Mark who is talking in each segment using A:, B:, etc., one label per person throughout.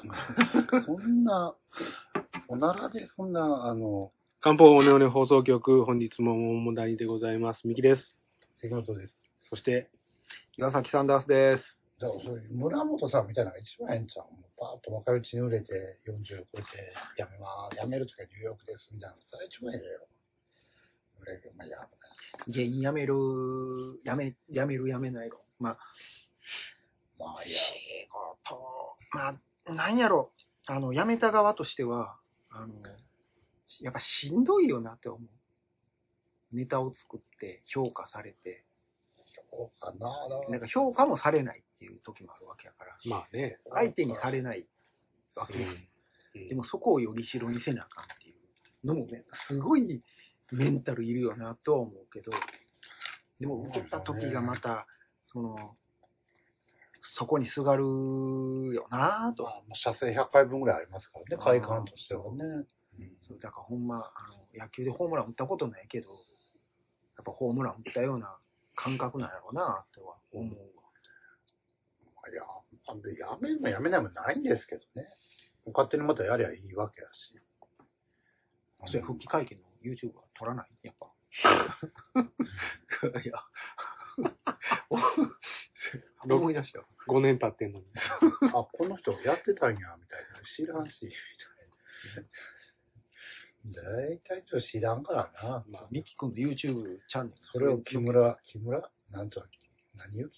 A: そんな、おならでそんな、
B: 漢方オネオネ放送局、本日も問題でございます。ミキです。
A: 関本です。
B: そして、
C: 岩崎サンダースです。
A: だからそういう村本さんみたいなのが一番ええんちゃう？もうパーッと若いうちに売れて、40超えて、やめるとかニューヨークですみたいなのが一番ええよ。売れる、まあ、
C: 芸人辞めないの。まあ
A: いや。
C: 仕事、まあ、なんやろ、辞めた側としては、やっぱしんどいよなって思う。ネタを作って評価されて、なんか評価もされないっていう時もあるわけやから。
B: まあね。
C: 相手にされないわけ。でもそこをより代にせなあかんっていうのもね、すごいメンタルいるよなとは思うけど、でも受けた時がまた、そこにすがるよなぁと。
A: 射程100回分ぐらいありますからね、快感としてはね。
C: そうだからほんま、野球でホームラン打ったことないけど、やっぱホームラン打ったような感覚なんやろうなっては思うわ。
A: いや、やめるもやめないもないんですけどね。勝手にまたやりゃいいわけやし。
C: それ復帰会見の YouTube は撮らないやっぱ。いや。思い出した。
B: 5年経ってんのに。
A: あ、この人やってたんや、みたいな。知らんし、みたいな。大体ちょっと知らんからな。
C: まあ、ミキ君の YouTube チャンネル。
A: それを木村、なんと、何ゆき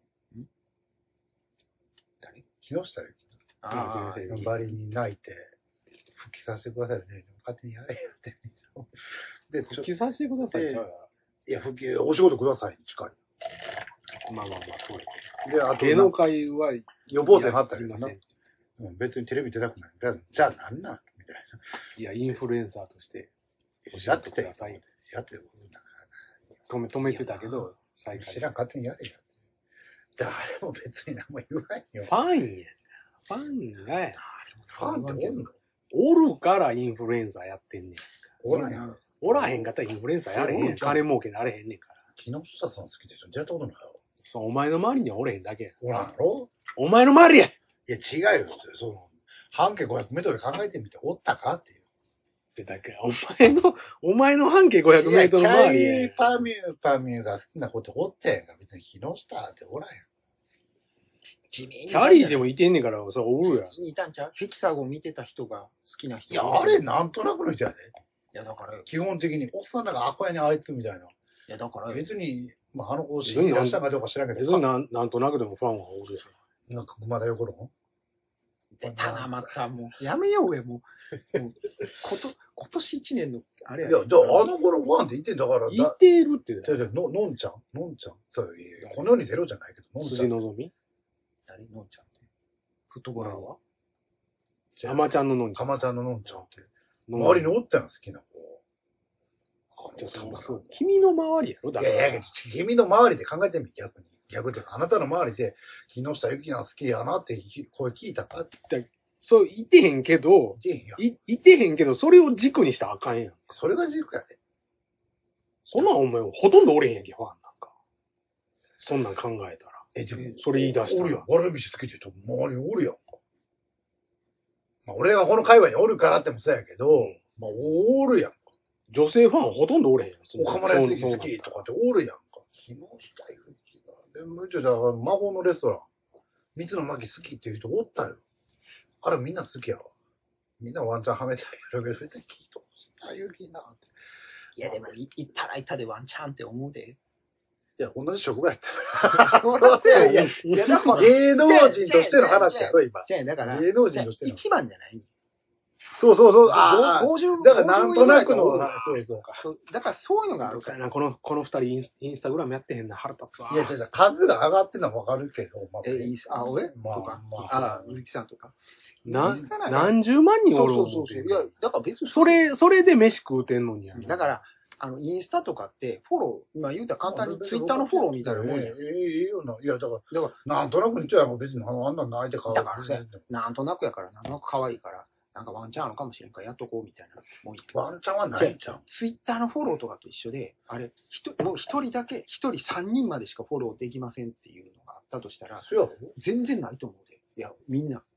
C: 誰？
A: 木下ゆきのバリに泣いて、復帰させてくださいよね。勝手にやれよって。
B: で、復帰させてください。
A: いや、復帰、お仕事ください、近い。
B: まあ、そうです。
A: で、あと、
B: 芸能界は
A: 予防線があったけどな。別にテレビ出たくない。じゃあなんなんみたいな。
B: いや、インフルエンサーとして、
A: やってください。やって
B: 止めてたけど、
A: 再開。知らん、勝手にやれよ。誰も別に何も言わんよ。
B: ファンや。ファンがや。
A: ファンって
B: おるからインフルエンサーやってんねん。
A: おらへん。
B: おらへんかったらインフルエンサーやれへん。金儲けなれへんねんから。
A: 木下さん好きでしょ？出会ったことないよ。
B: そう、お前の周りにはおれへんだけや。
A: おらんやろ？
B: お前の周りや。
A: いや、違うよ。半径500メートルで考えてみて、おったかっていう。
B: だから、お前の半径500メートル周りや。
A: パミューが好きなことおってんが、別に木下っておらへん。
B: キャリーでもいてんねんから、そう、おるやん。
C: いたんちゃう？ヘキサゴン見てた人が好きな人。
A: いや、あれなんとなくの人やで。
C: いや、だから、
A: 基本的に、おっさんなんかアコやにあいつみたいな。い
C: や、だから、
A: 別に、まあ、子を信用したかどうか知らんけど。
B: 別になんとなくでもファンはおるし。
A: なんか、まだよころ
C: 出たな、また、もう、やめようよ、もう。今年1年の、あれや。
A: いや、あの頃ファンって言ってんだから。
B: 言ってるって。
A: のんちゃんそう、この世にゼロじゃないけど、
B: のんちゃん。辻のぞみ？
C: 誰のんちゃんって。フットボーラーは？
B: 浜ちゃんののんちゃん。
A: 浜ちゃんののんちゃんって。周りにおったん好きな子。
B: そう。君の周りやろ？
A: だから。いや、君の周りで考えてみ、逆に。逆っていうか、あなたの周りで、木下ゆきな好きやなって声聞いたかって。
B: そう、いてへんけど、それを軸にしたらあかんやん。
A: それが軸やで。
B: そんなんお前、ほとんどおれへんやんけ、ファンなんか。そんなん考えたら。
A: でも、
B: それ言い出したら。
A: おるやん。笑い飯好きって言うと、周りにおるやんか。まあ、俺がこの界隈におるからってもそうやけど、まあ、おるやんか。
B: 女性ファンほとんどおれへんやん。
A: 岡村康之好きとかっておるやんか。木下ゆきが。でも、だから魔法のレストラン。水野真紀好きっていう人おったよ。あれみんな好きやわ。みんなワンチャンはめたいやろけど、別に木下ゆきなって。
C: いや、でも、行ったら行ったでワンチャンって思うで。
A: いや、同じ職場やったら。いや、芸能人としての話やろ、今。
C: だから、
A: 芸能人としての。
C: 一番じゃない
A: そう。
C: 50
A: だからなんとなくの、
C: そうだからそういうのがあるから。
B: この二人インスタグラムやってへんな、腹立つわ。
A: いや、数が上がってんのはわかるけど。
C: 俺とか。ゆきさんとか。
B: 何十万人おる。
C: そう。いや、だから別に。
B: それで飯食うてんのにや。
C: だから、インスタとかってフォロー、今言うたら簡単にツイッターのフォローみたいなもんや。
A: いいよな。いや、だから、なんとなくに言っちゃ別にあんな泣いて可愛い。
C: だからね、なんとなくやから、なんとなく可愛いから、なんかワンチャンあるかもしれんからやっとこうみたいなもんや。
A: ワンチャンはないじゃん。
C: ツイッターのフォローとかと一緒で、あれ、もう一人3人までしかフォローできませんっていうのがあったとしたら、全然ないと思うで。いや、みんな。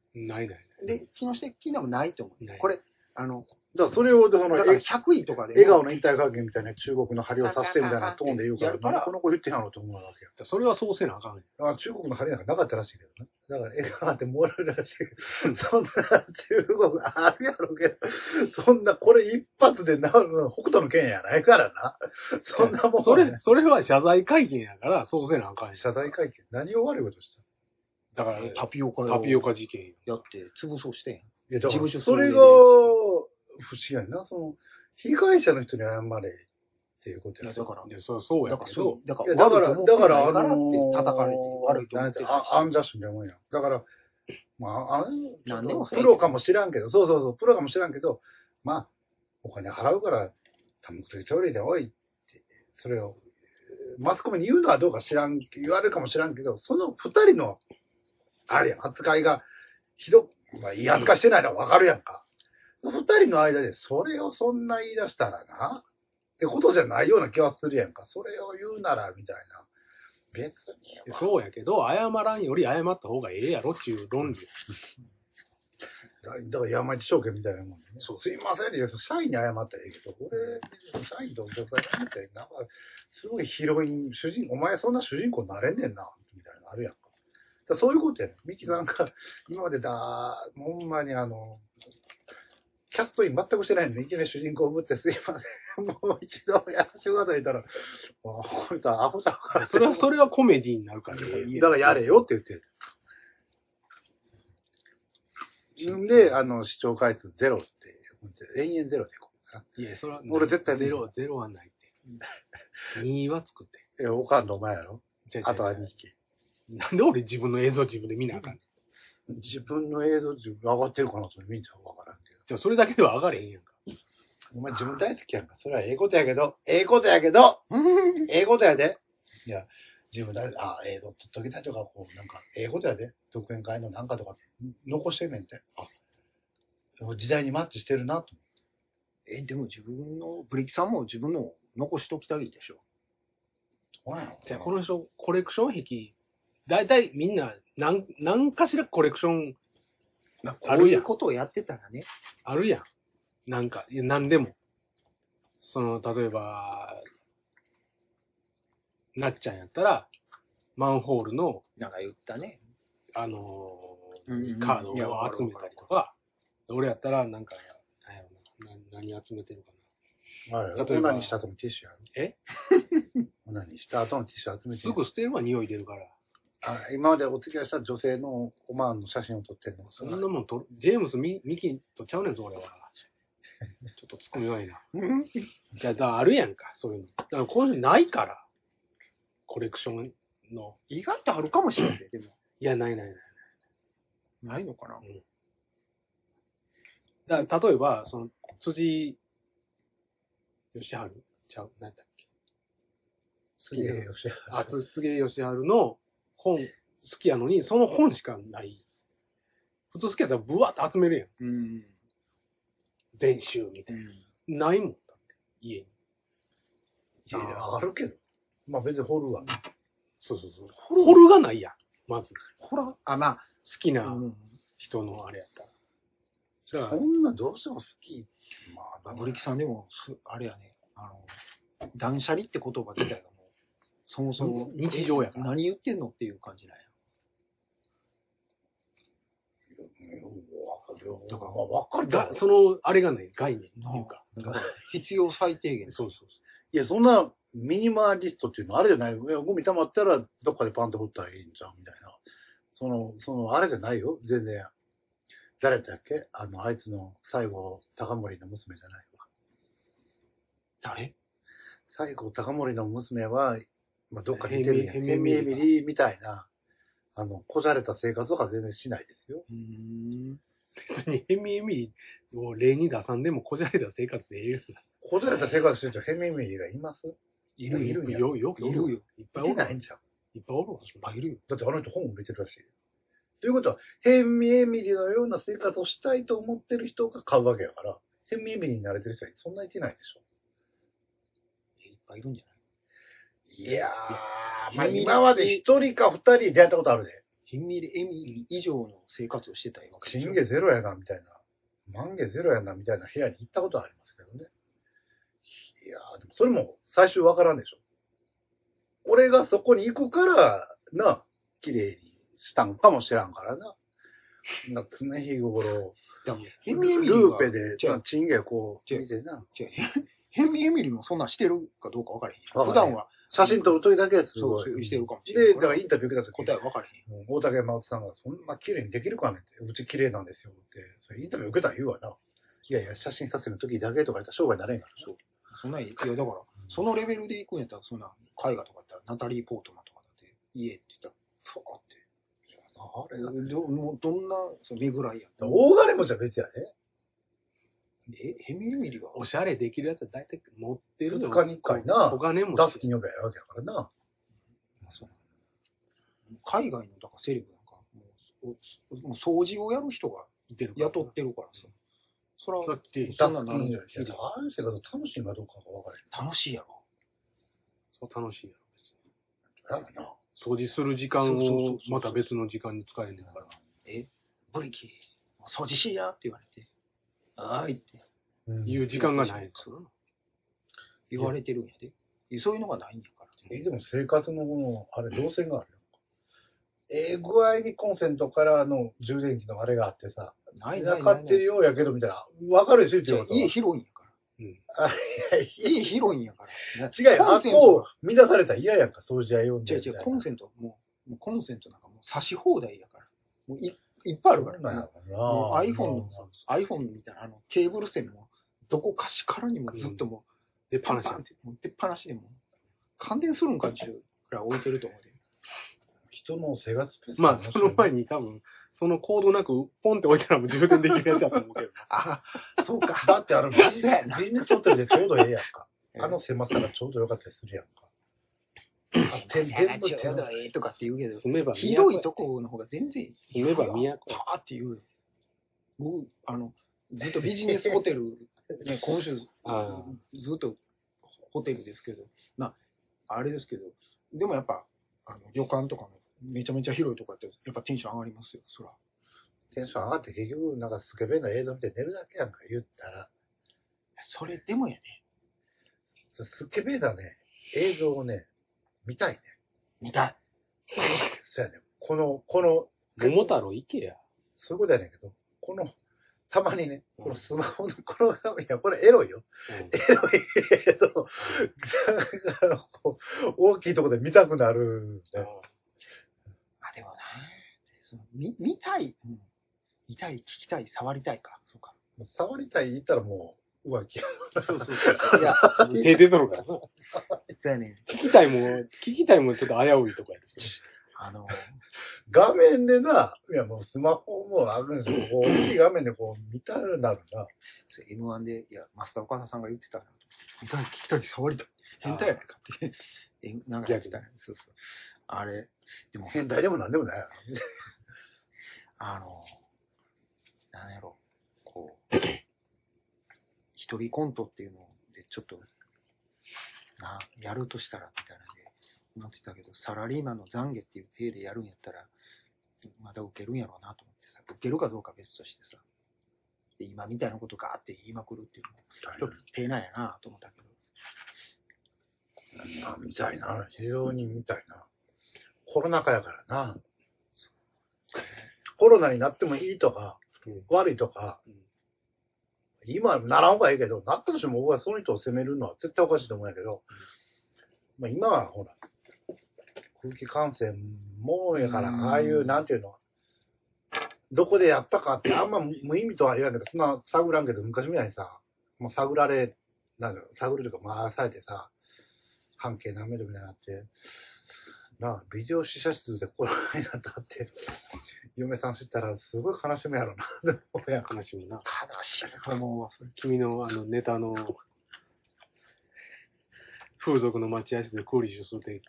B: ないない。
C: で、木下的なもないと思う。
B: ない
C: これ、
A: だからそれを、
C: だから100位とかでも。
A: 笑顔の引退会見みたいな中国の針を刺してみたいなトーンで言うから、何この子言ってんやろと思うわけよ。
B: それはそうせなあかん。
A: 中国の針なんかなかったらしいけどね。だから笑顔ってもらえるらしいけど、そんな中国あるやろうけど、そんなこれ一発で治るの北斗の剣やないからな。そんなもん、ね。
B: それは謝罪会見やから、そうせなあかんやん。
A: 謝罪会見。何を悪いことした
B: だから、
C: タピオカ
B: 事件。
C: やって潰そうしてん。
A: いや、だから
C: 事務所
A: それが不思議やな。被害者の人に謝れっていうことや。
C: だから、
B: そうやけど。
A: だから、
C: 叩かれて悪いと思って
A: アンジャッシュでもんやん。だから、まあ、
C: 何でも
A: プロかもしらんけど、そう、プロかもしらんけど、まあ、お金払うから、多目的トイレでおいって、それを、マスコミに言うのはどうか言われるかもしらんけど、その二人の、あれやん、扱いがまあ、いい扱いしてないのはわかるやんか。二人の間で、それをそんな言い出したらな、ってことじゃないような気はするやんか。それを言うなら、みたいな。別に。
B: そうやけど、謝らんより謝った方がええやろっていう論理。
A: だから山一証券みたいなもんね。すいませんね。社員に謝ったらええけど、俺、社員とお客さんに謝ったら、なんか、すごいヒロイン、お前そんな主人公になれんねんな、みたいなのあるやんか。だそういうことやねん。ミキさんが、今までほんまにキャストイン全くしてないのに、いきなり主人公ぶってすいません。もう一度やらせてください言ったら、こいつはアホちゃうから。
B: それはコメディになるからね。
A: だからやれよって言ってる。で、視聴回数ゼロって、延々ゼロでいこうかな。
B: いや、それは、
A: 俺絶対
B: ゼロはないって。2は作って。
A: おかんのお前やろあとは2匹。
B: なんで俺自分の映像自分で見なあかんね
A: ん。自分の映像上がってるかなそれ見んちゃうかわからんけど。
B: じゃあそれだけでは上がれへんやんか。
A: お前自分大好きやんか。それはええことやけど、ええことやで。いや、自分映像撮っときたいとか、なんか、ええことやで。独演会のなんかとか、残してんねんて。時代にマッチしてるなと。
C: でもブリキさんも自分の残しときたいでしょ。
B: じゃあこの人、コレクション壁、だいたいみんな、何かしらコレクション、
C: こういうことをやってたらね。
B: あるやん。なんか、なんでも。例えば、なっちゃんやったら、マンホールの、
C: なんか言ったね。
B: カードを集めたりとか、俺やったら、なんか、何集めてるか
A: な。オナニーした後のティッシュやる。オナニーした後のティッシュ集めて
B: すぐ捨てるわ、匂い出るから。
A: 今までお付き合いした女性のおまんの写真を撮ってんの。
B: そんなもんジェームス・ミキとちゃうねんぞ、俺は。ちょっとツッコミ悪いな。じゃあ、あるやんか、そういうの。だから、この人ないから。コレクションの。
C: 意外とあるかもしれない、でも。
B: いや、ない。
C: ないのかな。
B: だから例えば、辻義治ちゃう、何だっけ。
A: 杉江義治。
B: 杉江義治の本好きやのに、その本しかない。普通好きやったらブワーって集めるやん。全集みたいな。ないもん、だって、家に。
A: あるけど。まあ別に掘るわ。
B: そう。掘るがないやん、まず。
C: まあ、
B: 好きな人のあれやったら。
A: そんなどうしても好き。
C: まあ、ブリキさんでも、あれやね、断捨離って言葉自体がもう、そもそも
B: 日常やから。
C: 何言ってんのっていう感じなんや。
A: だから分かる
B: が、あれがない、概念っていうか。
C: だから必要最低限。
B: そう。
A: いや、そんなミニマリストっていうのあれじゃないよ。ゴミ溜まったらどっかでパンと振ったらいいんじゃん、みたいな。あれじゃないよ、全然。誰だっけあいつの西郷隆盛の娘じゃないわ。
B: 誰？
A: 西郷隆盛の娘は、まあ、どっかにいてるやん。ヘミエミリーみたいな、こじゃれた生活とか全然しないですよ。
B: 別にヘミエミリーを例に出さんでもこじゃれた生活でいる。
A: こじゃれた生活してるとヘミエミリーがいます？
C: いる
B: よ。よくいるよ。
A: いっぱいおる。いないんじゃん。
B: いっぱいおるわ。いっぱいいるよ。
A: だってあの人本を売れてるらしい。ということは、ヘミエミリのような生活をしたいと思ってる人が買うわけやから、ヘミエミリに慣れてる人はそんないてないでしょ。
C: いっぱいいるんじゃない？
A: いやー、まあ今まで一人か二人出会ったことあるで。
C: ヘミリ・エミリ以上の生活をしてたわけでしょ。
A: チンゲゼロやな、みたいな。満ゲゼロやな、みたいな部屋に行ったことはありますけどね。いやー、でもそれも最終わからんでしょ。俺がそこに行くから、な、綺麗にしたんかもしらんからな。常日頃、
C: ヘミ・エミリ
A: ル
C: は
A: ーペで、チンゲこう、見てな。
C: ヘミ・エミリもそんなんしてるかどうか分からへん。普段は。
A: 写真撮るときだけですごい。
C: そうしてるかもしれない。
A: で、だからインタビュー受けたとき、
C: 答え分からへん。
A: 大竹真央さんが、そんな綺麗にできるかねって、うち綺麗なんですよって、それインタビュー受けたら言うわな。いやいや、写真撮影の時だけとか言ったら商売になれんからな。
C: そんな、いやだから、そのレベルで行くんやったら、そんな、絵画とかだったら、ナタリー・ポートマンとかだって、家って言ったら、ふわって。あれが、もうどんな、その、めぐらいやった。
A: 大金持ちは別やね。
C: ヘミ・エミリは
B: おしゃれできるやつは大体持ってる
A: 2日に1回な。
B: お金も
A: 出す金呼べやるわけやからな。
C: 海外の、だからセレブなんか、もう掃除をやる人が雇ってるからさ。そら、
A: そんなの、ああいう生活楽しいかどうかが分からへん。
C: 楽しいやろ。
B: そう楽しいや
A: ろ。やろな。
B: 掃除する時間をまた別の時間に使えんねんから。
C: ブリキ、掃除しやって言われて。はーいって。
B: いう時間がない。
C: 言われてるんやで。そういうのがないんやから。
A: でも生活のあれ、動線があるよ。具合にコンセントからの充電器のあれがあってさ、買ってるようやけどみたいな。わかるでしょって言うこと。
C: 家広いんやから。家広いんやから。
A: 違うよ。あ、こう、乱されたら嫌やんか、掃除やよんで。
C: 違う、コンセント、もうコンセントなんかもう差し放題やから。もういっぱいあるからね。iPhone みたいなケーブル線も、どこかしからにもずっともう、
B: 出っ放し
C: 出っ放しでも、感電するんかっていうくらい置いてると思うで。
A: 人の生活スペース。
B: まあ、その前に多分、そのコードなく、ポンって置いたらもう充電できるやつだと思うけど。
C: あ、そうか。
A: だってビジネスホテルでちょうどええやんか。狭さがちょうどよかったりするやんか。
C: 全部ちょうどええとかって言うけど、
B: 住めば
C: 広いとこの方が全然
B: 住めば都。
C: パーって言う。僕、ずっとビジネスホテル、ね、今週、ずっとホテルですけど、あれですけど、でもやっぱ、旅館とかもめちゃめちゃ広いとこやって、やっぱテンション上がりますよ、そら。
A: テンション上がって結局、なんかスケベな映像見て寝るだけやんか、言ったら。
C: それでもやね。
A: スケベなね、映像をね、見たいね。
C: 見たい。
A: そうやね。この、
B: 桃太郎行けや。
A: そういうことやねんけど、たまにね、このスマホのこの画面、いや、これエロいよ。エロいけど、大きいところで見たくなる、ね。
C: でもな、見たい、見たい、聞きたい、触りたいか。そうか。
A: 触りたい言ったらもう、浮気。
C: そう。いや、
B: 手出とるからな。
C: そうやね。
B: 聞きたいもちょっと危ういとこやです
A: 画面でな、いやもうスマホもあるんですよ。大きい画面で見たくなるな。
C: M1 で、いや、マスター岡田さんが言ってたな。見たい、聞きたい、触りたい。変態やないかって。なんか言ってたね。そう。あれ、でも。
A: 変態でもなんでもないや
C: ろ。なんやろ。一人コントっていうので、ちょっと、やるとしたら、みたいなんで、なってたけど、サラリーマンの懺悔っていう体でやるんやったら、また受けるんやろうなと思ってさ、受けるかどうか別としてさ、で今みたいなことガーって言いまくるっていうのも、一つ手なんやなと思ったけ
A: ど。見たいな。非常に見たいな。コロナ禍やからな。コロナになってもいいとか、悪いとか、今ならんほうがいいけど、なったとしても僕はその人を責めるのは絶対おかしいと思うんやけど、今はほら、空気感染もやから、ああいう、なんていうの、どこでやったかってあんま無意味とは言わんけど、そんな探らんけど、昔みたいにさ、もう探るというか回されてさ、半径何メートルみたいになって、ビデオ試写室でコロナになったって、嫁さん知ったらすごい悲しむやろな。
B: 悲しむな。
C: 悲しむと思うわ。
B: 君のネタの、風俗の待合室でクーリッシュするて、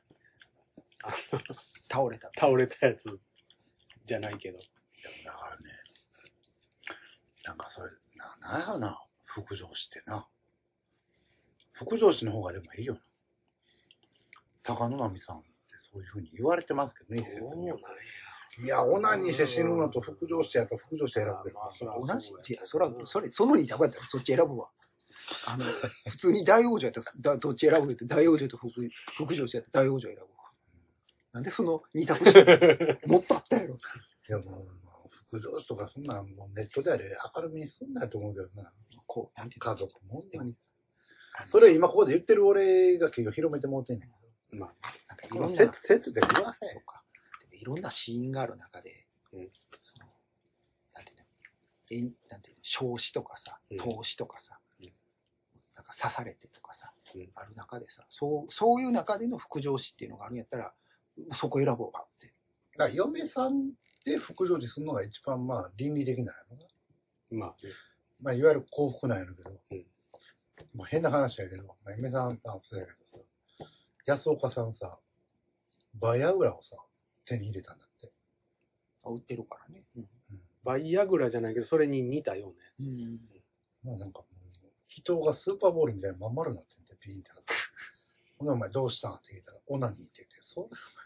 C: 倒れた
B: やつじゃないけど。
A: だからね、なんかそれ、なんやろな、副上司ってな。副上司の方がでもいいよな。高野波さんってそういうふうに言われてますけどね、
B: そうなんや。
A: いや、オナニーして死ぬのと副上してやったら副上して選ぶけど。
B: まあ、そら
C: 同じ
B: そうや
C: いや、その二択やったらそっち選ぶわ。普通に大王女やったらどっち選ぶって大王女と副上してやったら大王女選ぶわ。なんでその二択してるもっとあったやろ。
A: いや、もう、副上司とかそんなんもうネットであれ明るみにすんないと思うけどな。
C: こう、なんていう
A: 家族も。
C: でも
A: それ今ここで言ってる俺が結局広めてもうてんねん。
B: まあ、
C: なんかいろんな、
A: 説で言わせ
C: そうか。いろんなシーンがある中で、そのなんていうの、なんていうの、少子とかさ、投資とかさ、なんか刺されてとかさ、ある中でさ、そういう中での副上司っていうのがあるんやったら、そこ選ぼうかって。
A: だから嫁さんで副上司するのが一番まあ倫理的なんやろな。
B: まあね。
A: まあいわゆる幸福なんやろうけど、
B: うん
A: まあ変な話やけど、まあ、嫁さんさ、そうやけどさ、安岡さんさ、バイアグラをさ、手に入れたんだって。
C: 売ってるからね。
B: バイアグラじゃないけど、それに似たようなやつ。
A: まあなんかもう、人がスーパーボールみたいにまん丸になってんで、ピーンってあって。ほんでお前どうしたんって聞いたら、オナニーって言って、そ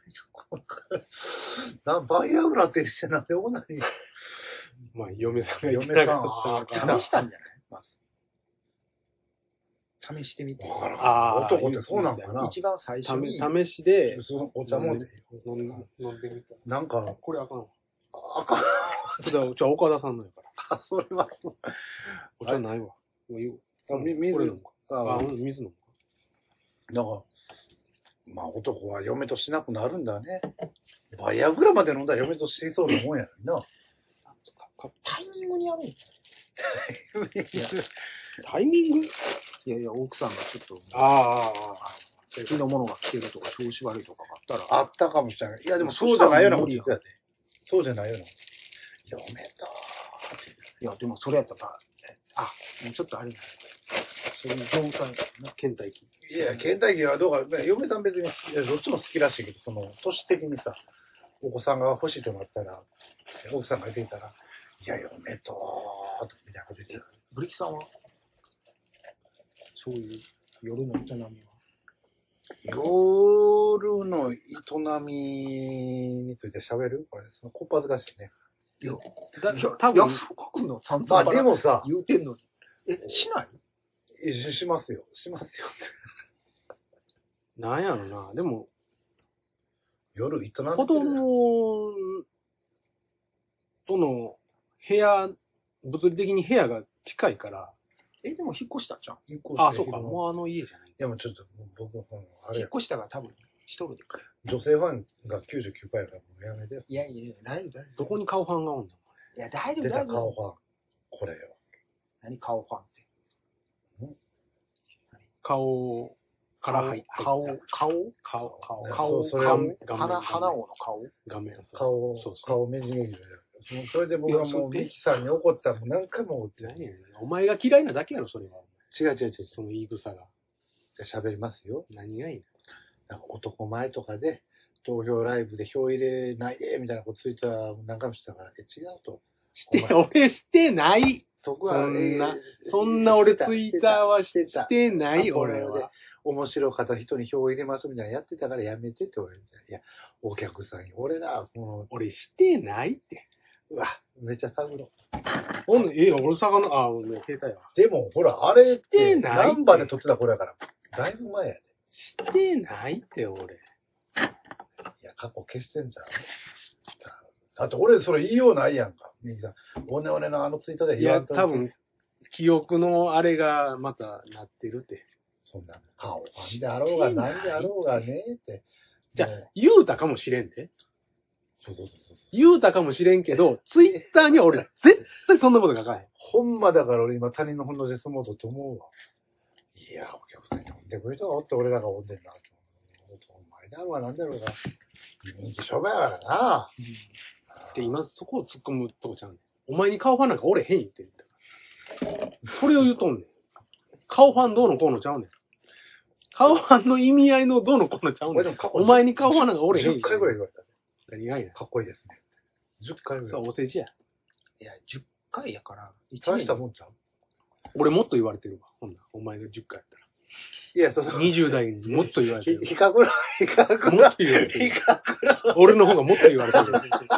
A: れバイアグラってしてなんでオナニー
B: まあ、嫁さんが言って
A: 嫁さん
B: なかったから
C: 試したんじゃないまず。試してみて。
A: わからん。
B: あー
A: 男ってそうなんかな。
C: 一番最初に。
B: 試しで、
A: そのお茶もんで。
B: 飲んでみた。
A: なんか、
B: これあかんわ。
A: あかん。
B: じゃあ、岡田さんのやから。
A: それは。
B: お茶ないわ。もう言う。
A: 水
B: これ飲むか。
A: あ
B: 水飲むか。
A: なんか、まあ男は嫁としなくなるんだね。バイアグラまで飲んだら嫁としそうなもんやのにな。
C: タイミングにやるん
B: タイミング
C: いやいや、奥さんがちょっと、
B: ああ。
C: 好きなものが来てるとか、調子悪いとかがあったら。
A: あったかもしれない。いやでもそうじゃないようなこと言ってたって。そうじゃないような。嫁と。
C: いや、でもそれやったら、もうちょっとあれだ。そういう状態な。
B: 倦怠期。
A: いや、倦怠期はどうか、嫁さん別に、いやどっちも好きらしいけど、その、都市的にさ、お子さんが欲しいとなったら、奥さんが出ていたら、いや、嫁と、みたいなこと言ってた。
C: ブリキさんは、そういう夜の営みは
A: 夜の営みについて喋るこれ、そのこっぱずかしいね。
C: いや、
B: 多分、
C: 安岡君の散
A: まあ
C: 々
A: でもさ、
C: 言うてんのに。しない
A: しますよ。しますよ。
B: なんやろな。でも、
A: 夜営みてる。
B: 子供との部屋、物理的に部屋が近いから。
C: でも引っ越したじゃん。
B: あ、そうか。もうあの家じゃない。
A: でもちょっと、僕、あれや、
C: 引っ越したから多分、一人で。
A: 女性ファンが99%やからもうやめてよ。
C: いやいやいや、大丈夫、大丈夫。
B: どこに顔ファンがおんの？
C: いや、大丈夫、
A: 出た
C: 大丈夫。
A: 顔ファン。これよ。
C: 何顔ファンって。
B: 顔から入った。
C: 顔、
A: それ
B: 顔
C: 花王の顔
B: 画面。
A: 顔
B: そう、
A: 顔目に劇場や。それで僕はもうミキさんに怒ったらもう何回も怒ってる。
B: 何やねん。お前が嫌いなだけやろ、それは。
A: 違う。
B: その言い草が。
A: 喋りますよ。
B: 何がいいの？
A: なんか男前とかで、投票ライブで票入れないで、みたいなことついたら何回もしたから、違うと。
B: 俺してない。
A: 僕は
B: そんな俺ツイッターはしてない、俺
A: で
B: は。
A: 面白かった人に票を入れますみたいなやってたからやめてって言われて。いや、お客さんに、俺ら、
B: 俺してないって。
A: うわ、めっちゃ探ろう。
B: 俺魚、携帯は。
A: でも、ほら、あれっ
B: して
A: て、
B: ないって
A: ナンバーで撮ってた頃やから、だいぶ前やで。
B: してないって、俺。
A: いや、過去消してんじゃん。だって俺それ言いようないやんか。ミキさん。おねおねのあのツイートで
B: いや、多分、記憶のあれがまたなってるって。
A: そんな顔ファンであろうが何であろうがねって。
B: じゃあ、言うたかもしれんで。
A: そう。
B: 言うたかもしれんけど、ツイッターには俺、絶対そんなこと書かへん。
A: ほんまだから俺今他人の本能で住もうと思うわ。いや、お客さんに呼んでくれたわって俺らが呼んでんな。お前だろうが何だろうが。人気商売やからな。
B: で、今そこを突っ込むとこちゃうねん。お前に顔ファンなんかおれへん言ってんだから。それを言うとんねん。顔ファンどうのこうのちゃうねん。顔ファンの意味合いのどうのこうのちゃうねん。お前に顔ファンなんかおれへん。
A: 10回ぐらい言われたね。
B: 何がいいな。
A: かっこいいですね。10回ぐらい。
B: そう、お世辞や。
C: いや、10回やから、
A: 大したもんちゃう。
B: 俺もっと言われてるわ。ほんならお前が10回やったら。
A: いや、そう。
B: 20代にもっと言われてる。
A: 比較論。
B: もっと言われてる。俺の方がもっと言われてる。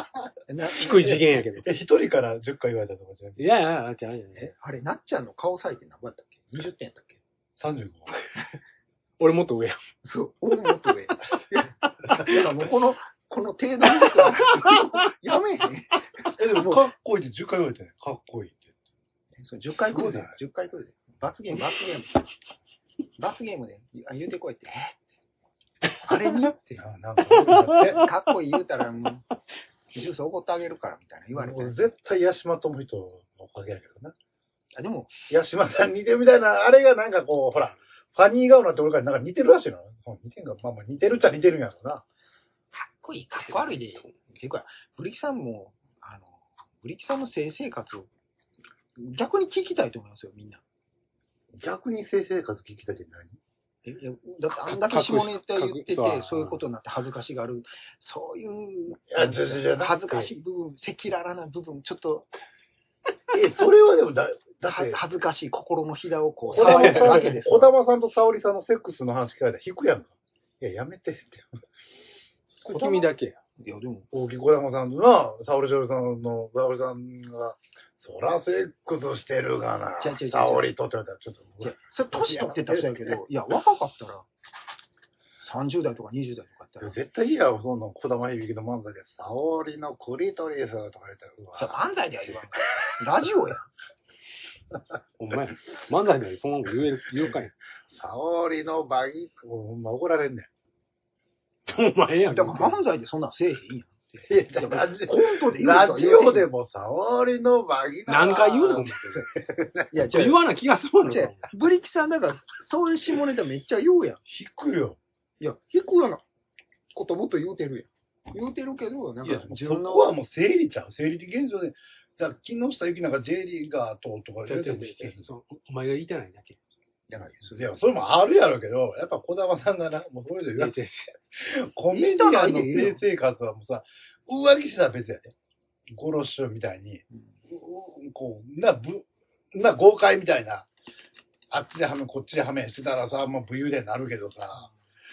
B: 低い次元やけど。
A: 一人から10回言われたとかじゃなくて。
B: いやいや、じゃあ、
C: あれ、なっちゃんの顔採点何ぼやったっけ ?20 点やったっけ
A: 35。
B: 俺もっと上や。
C: そう、俺もっと上。いや、だからもうこの程度のことはやめへん。
A: でもかっこいいって10回言われてね。かっこいいって。
C: そう10回来るで
A: すごいね。
C: 10回来るで。罰ゲーム。罰ゲームで言うてこいって。あれにって。
A: なんか
C: かっこいい言うたら、もう、ジュースおごってあげるからみたいな言われて。
A: 絶対八島智人のおかげやけどな。
C: あでも、
A: 八島さん似てるみたいな、あれがなんかこう、ほら、ファニー顔になって俺からなんか似てるらしいの。似てんか、まあまあ似てるっちゃ似てるんやろうな。
C: かっこいい、かっこ悪いで。結構、ブリキさんも、ブリキさんの性生活を、逆に聞きたいと思いますよ、みんな。
A: 逆に性生活聞きたいって何？
C: だってあんだけ下ネタ言ってて、
B: そう
C: そういうことになって恥ずかしがる。そういう、
A: 恥
C: 恥ずかしい部分、赤裸々な部分、ちょっと、
A: それはでもだって、
C: 恥ずかしい心のひだをこう、触れたわけです。
A: 小玉さんと沙織さんのセックスの話聞かれたら引くやんか。いや、やめてって。
B: 君だけや。
C: いや、でも、
A: 大木小玉さんとな、沙織さんの、沙織さんが、そらセックスしてるがな。沙織とって言われたらちょっと。
C: それ年取ってた人やけど、いや、若かったら、30代とか20代とかやったら。
A: 絶対いいやろ、そんな小玉響きの漫才で。沙織のクリトリスとか言ったら、うわ。
C: それ漫才では言わんから。ラジオや。
B: お前、漫才でそのまま言うかい。
A: 沙織のバギー、ほんま怒られんね
B: お前やん。
C: だから漫才でそんなんせえへんやん。
A: ん。いや、
C: コントで言う
A: ラジオでも沙織のバギー
B: 何回言うのお前。
C: いや、
B: 言わな気がするの。
C: ブリキさんだから、そういう下ネタめっちゃ言うやん。
A: 引くよ。
C: いや、引くようなこともっと言うてるやん。言うてるけど、なん
A: いや、
C: か
A: そこはもう生理ちゃう。生理的現象で。だから木下ゆきなんか J リーガーとか言うても引けへん。
B: お前が言いたないだけ。
A: いや、それもあるやろうけど、やっぱ小玉さんがな、もうそういうの言わない。コメディアンの性生活はもうさ、浮気したら別やで。ゴロッシュみたいに、こう、豪快みたいな、あっちではめ、こっちではめしてたらさ、もう武勇伝になるけどさ、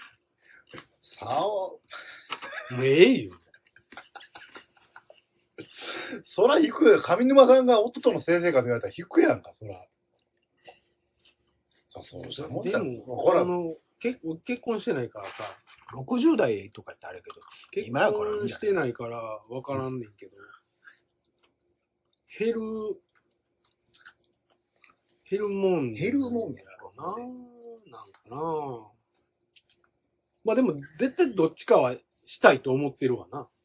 B: もうええよ。
A: そら引くよ。上沼さんが夫との性生活言われたら引くやんか、そら。そうしたもんじゃん。ほら、
B: 結婚してないからさ、60代とかってあれやけど、
C: 今やから
B: 結婚してないから分からんねんけど、減るもんやろな。なんかな。まあでも、絶対どっちかはしたいと思ってるわな。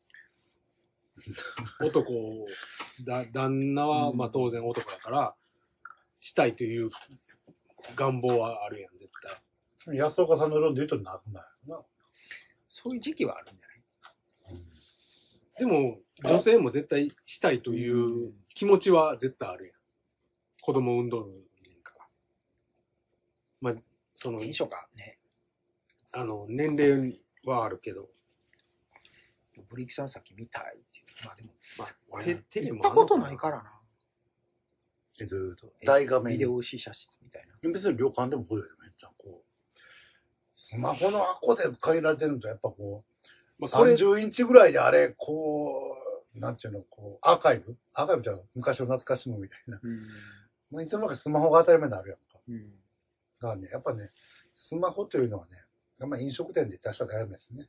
B: 旦那はまあ当然男だから、したいという願望はあるやん、絶対。
A: 安岡さんの論で言うとなくないな。
C: そういう時期はあるんじゃない？
B: でも、女性も絶対したいという気持ちは絶対あるやん。子供産んどるから。まあ、
C: いいしょかね。
B: 年齢はあるけど。
C: ブリキさんさっき見たいっていう。まあでも、
B: テレ
C: 行ったことないからな。
A: どういうこと大画面。
C: ビデオ試写室みたいな。
A: 別に旅館でもそうだよめっちゃこう。スマホのアコで限られてるのとやっぱこう、30インチぐらいであれ、こう、なんていうの、こう、アーカイブじゃ昔の懐かしいものみたいな。もういつの間にかスマホが当たり前になるやんか。だからね、やっぱね、スマホというのはね、あんま飲食店で出したらダメですね。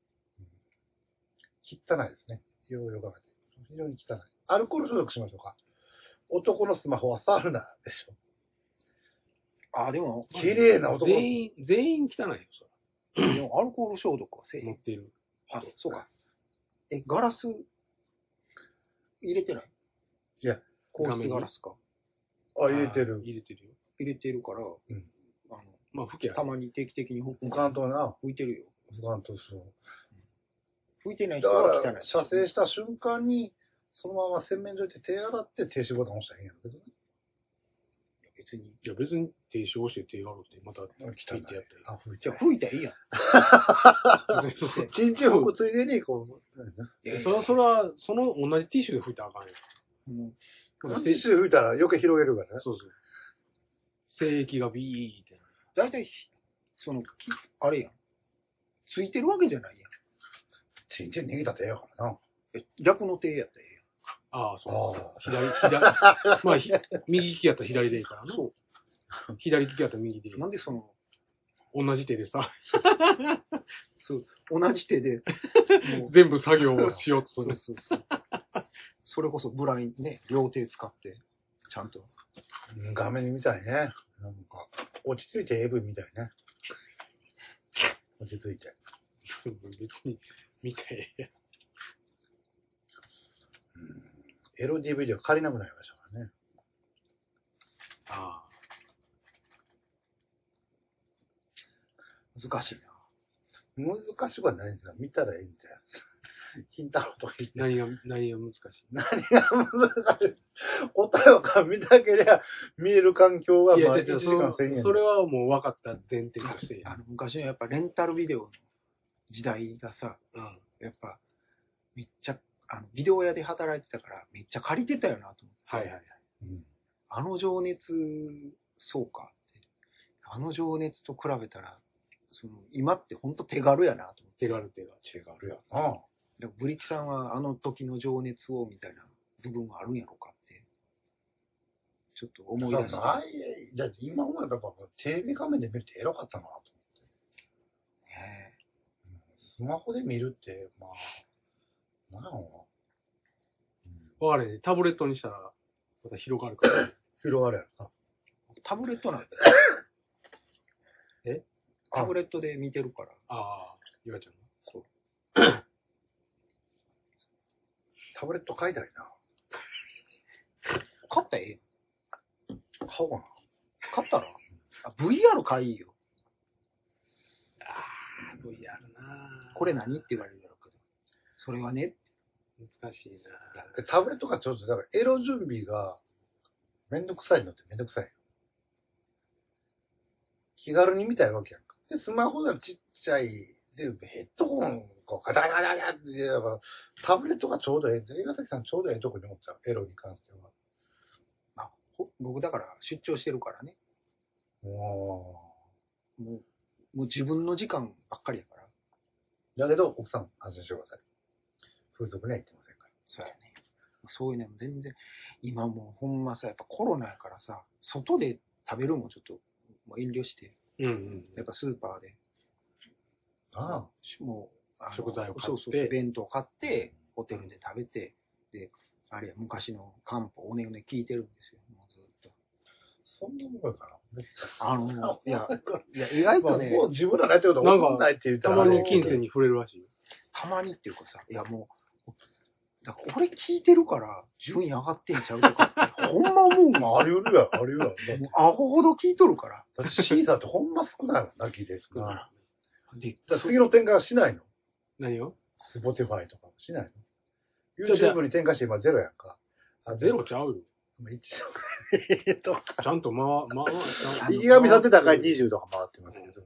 A: 汚いですね。よう考えて。非常に汚い。アルコール消毒しましょうか。男のスマホは触るなでしょ。
C: あ、でも、
A: 綺麗な男の
B: 全員汚いよ、そ
C: でもアルコール消毒はせえへん。
B: 持ってる。
C: あ、そうか。ガラス入れてない？
A: いや、
C: 硬質ガラスか。
A: あ、入れてる。
B: 入れてるよ。
C: 入れてるから、
B: まあ、吹きゃ。
C: たまに定期的に
A: 浮かんとな。
C: 拭いてるよ。
A: 浮かんとそう。
C: 拭いてない
A: だ
C: 人は汚い。
A: から、射精した瞬間に、そのまま洗面所で手洗って停止ボタン押したらいいんやろけどね。
B: 別に停止をして手洗うって、また
A: 汚い
B: ってやった
A: あ、拭い
C: じゃ
A: て
C: あ拭いたらいいやん。
A: ちんちん拭くついでに、こう、
B: それは、その同じティッシュで拭いたらあかんよ。
A: ティッシュ拭いたら余計広げるからね。
B: そうそう。精液がビーって。
C: だいたい、あれやん。ついてるわけじゃないやん。
A: ちんちん逃げたってええやからな。
C: 逆の手やったらええ
B: ああ、そう。
A: あ
B: 左。まあ、右利きやったら左でいいからな。
C: そ
B: 左利きやったら右でいい。
C: なんでその、
B: 同じ手でさ、
C: そう同じ手で、もう
B: 全部作業をしようとする。
C: そう。それこそブラインね、両手使って、ちゃんと。
A: 画面みたいね。なんか、落ち着いて AV みたいね。落ち着いて。
B: 別に、見て。
A: エロ DVD は借りなくなりましたからね。
B: ああ。
C: 難しいな。
A: 難しくはないんですよ。見たらいいんだよ。金太郎とか言って。
B: 何が難しい。
A: 何が難しい。答えを見たければ見れる環境が、
B: いや、
A: まあ、
B: 違う
A: 1時間1000円。
B: それはもう分かった前提として。
C: 昔のやっぱレンタルビデオの時代がさ、やっぱ、めっちゃ、ビデオ屋で働いてたから、めっちゃ借りてたよなと思って。
B: はいはいはい。
C: あの情熱、そうかって。あの情熱と比べたら、今ってほんと手軽やなと思って。
B: 手軽
A: やな。
C: だからブリキさんはあの時の情熱をみたいな部分があるんやろうかって、ちょっと思い出して。
A: じゃあ今思えばテレビ画面で見るってエロかったなと思って。
C: ね
A: スマホで見るって、まあ、なんやろ
B: 分かれへん。タブレットにしたら、また広がるから。
A: 広がるやろ。
C: タブレットなんだ。
B: え
C: タブレットで見てるから。
B: ああ、岩ちゃん
C: そう。
A: タブレット買いたいな。
C: 買ったらええ
A: 買おうかな。
C: 買ったらVR 買いよ。
B: ああ、VR な。
C: これ何って言われるやろうけど。それはね。
B: 難しいな。
A: タブレットがちょっと、だからエロ準備がめんどくさいのってめんどくさいよ。気軽に見たいわけやんか。で、スマホがちっちゃい、で、ヘッドホン、こう、ガタガタガタって、だからタブレットがちょうどええ。岩崎さんちょうどええとこに思った。エロに関しては。
C: 僕だから出張してるからね。
A: も
C: う自分の時間ばっかりやから。
A: だけど、奥さん安心してください。風俗には行ってませんから。
C: そうやね。そういうのも全然、今もうほんまさ、やっぱコロナやからさ、外で食べるもちょっともう遠慮して、やっぱスーパーで、もう
B: 食材を買って、
C: そう弁当買って、ホテルで食べて、で、あれや昔の漢方おねおね聞いてるんですよ、もうずっと。
A: そんなもんやから。
C: いや、意外とね、
A: もう自分らのやってること思んないって言ったら。
B: たまに金銭に触れるらしいよ。
C: たまにっていうかさ、いやもう、だから俺聞いてるから順位上がってんちゃうとかって、ほんま思うもん。
A: あり得るやん、あり得るやん。
C: アホほど聞いとるから。
A: だってシーサーってほんま少ないもんな、聞いてる少ない。
C: で、
A: 次の展開はしないの？
B: 何を？
A: スポティファイとかしないの？ YouTube に展開して今ゼロやんか。
B: ゼロちゃうよ。
A: 1とか。
B: ちゃんと
A: 池上さんって高い20とか回ってますけど。
C: い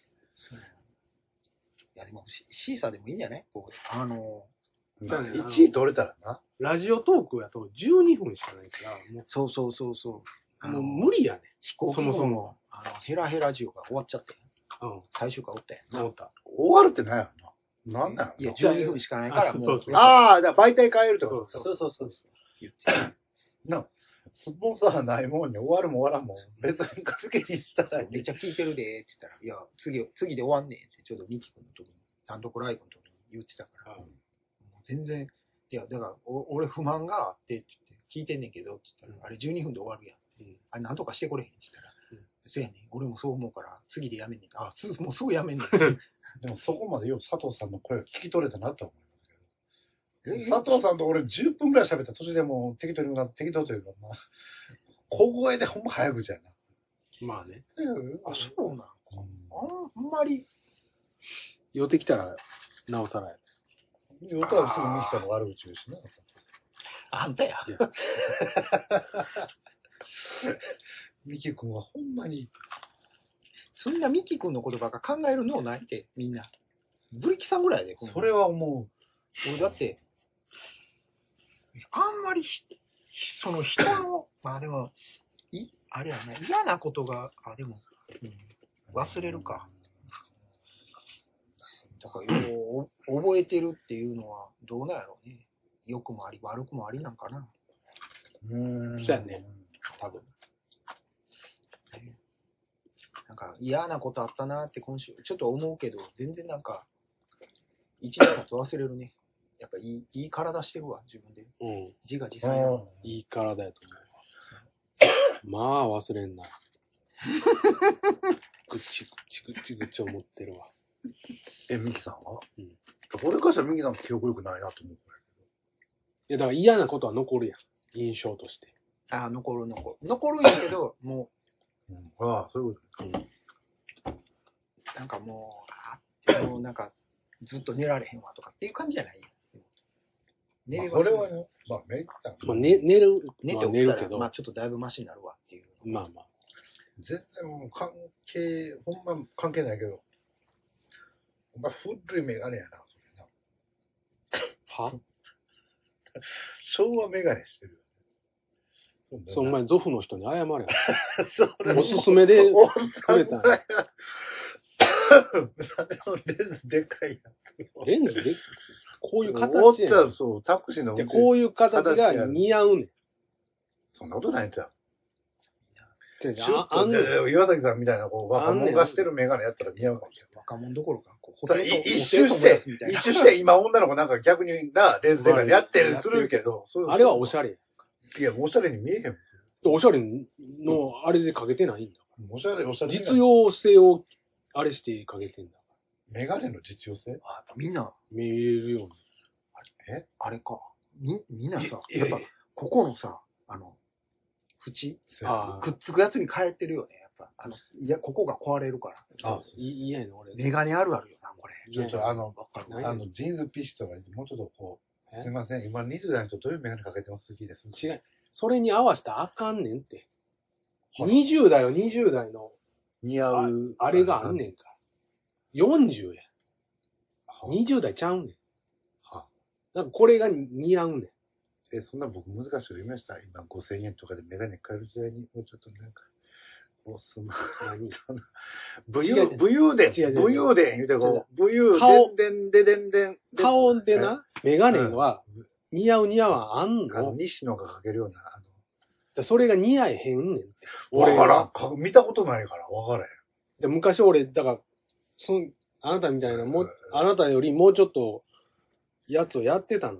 C: やでもシーサーでもいいんじゃないここで。
A: 1位取れたらな。
B: ラジオトークやと12分しかないから、もう
C: そう。
B: もう無理やね。
C: 飛行機
B: そもそも。
C: ヘラヘラジオが終わっちゃって。最終回おったやん。
B: 終わ
A: るってないやんな。なんなん
C: いや、12分しかないから、もう。
A: だから媒体変えるってこと。
C: そう。
A: 言ってた。スポンサーないもんに終わるも終わらんもん。別に稼ぎにしたら
C: めっちゃ聞いてるでって言ったら、いや、次で終わんねんってちょうどミキ君の時に、単独ライブの時に言ってたから、全然、いや、だから、俺不満があってって言って、聞いてんねんけどって言ったら、あれ12分で終わるやん。あれなんとかしてこれへんって言ったら、そうやねん、俺もそう思うから、次でやめんねん。もうすぐやめんねん。
A: でもそこまでよ、佐藤さんの声を聞き取れたなと思いますけど。佐藤さんと俺10分くらい喋った途中でもう適当というか、まあ、小声でほんま早口やな。
B: まあね。
C: そうなんか。あんまり。
B: 寄ってきたら、なおさらや。
A: 寄ったらすぐミキさんの悪口言うしな。
C: あんたや。
A: ミキ君はほんまに。
C: そんなミキ君のことばっか考えるのないって、みんな。ブリキさんぐらいで。
A: それは思う。
C: 俺だって、あんまりその人の、まあでも、あれやな、嫌なことが、でも、忘れるか。だから、覚えてるっていうのはどうなんやろうね。 良くもあり、悪くもありなんかな。
B: そうやね。多分。
C: なんか嫌なことあったなって今週、ちょっと思うけど、全然なんか、一年経つと忘れるね。やっぱいい体してるわ、自分で。
B: うん。
C: 自画自賛やわ。
B: いい体やと思うわ。まあ忘れんな。ぐっち思ってるわ。
A: ミキさんは？
B: うん。
A: 俺からしたらミキさんの記憶力ないなと思う。
B: いや、だから嫌なことは残るやん。印象として。
C: ああ、残るんやけど、も
A: ああ、そういうことね。
C: う、なんかもうなんか、ずっと寝られへんわとかっていう感じじゃないよ。寝れば
A: それはね、まあ、めっちゃ。
B: まあ、寝る
C: 寝
B: の
C: て起きたら、
B: は寝るけど。
C: まあちょっとだいぶマシになるわっていう。
B: まあまあ。
A: 全然もう関係、ほんま関係ないけど、お前古いメガネやな、それな。
B: は
A: 昭和メガネしてるよね。
B: そう、お前、ゾフの人に謝れよ。
A: それ
B: おすすめで
A: お
B: くれたんや。
A: レンズでかいやつ。
B: レンズで、こういう
A: おっ
B: 形や
A: ちゃう、そう、タクシーの運
B: で、
A: 転手
B: こういう形が似合うねん。
A: そんなことないんちゃう。
B: シュ
A: シュッとで岩崎さんみたいな、こう、若者がしてるメガネやったら似合うかもしれない。
C: 若者どころか、こう
A: 一周して、今女の子なんか逆にな、レンズでかいやってるするけど、
B: あれはおしゃれ。
A: いや、おしゃれに見えへんもん。
B: おしゃれの、あれでかけてないんだ。
A: おしゃれ。
B: 実用性を、あれしてかけてんだ。
A: メガネの実用性？
C: みんな、
B: 見えるように。
C: あれか。みんなさ、やっぱ、ここのさ、縁くっつくやつに変えてるよね。やっぱ、いや、ここが壊れるから。
A: あ、
B: 嫌やの、俺。
C: メガネあるあるよな、これ。
A: ジーンズピシとかもうちょっとこう、すいません、今20代の人どういうメガネかけてます？好きです。
B: 違う。それに合わせたらあかんねんって。20代は20代の、
A: 似合う。
B: あれがあんねんから。40や。20代ちゃうねん。なんかこれが似合うねん。
A: そんな僕難しいこと言いました。今5000円とかでメガネ買える時代に、もうちょっとなんか、武勇伝言うてこう、武勇伝で
B: 顔でな、メガネは似合う似合わんあんの。
A: 西野がかけるような、
B: それが似合えへんねん。
A: わからん。見たことないからわからへん。
B: で昔俺、だから、あなたみたいな、あなたよりもうちょっと、やつをやってたの。
A: い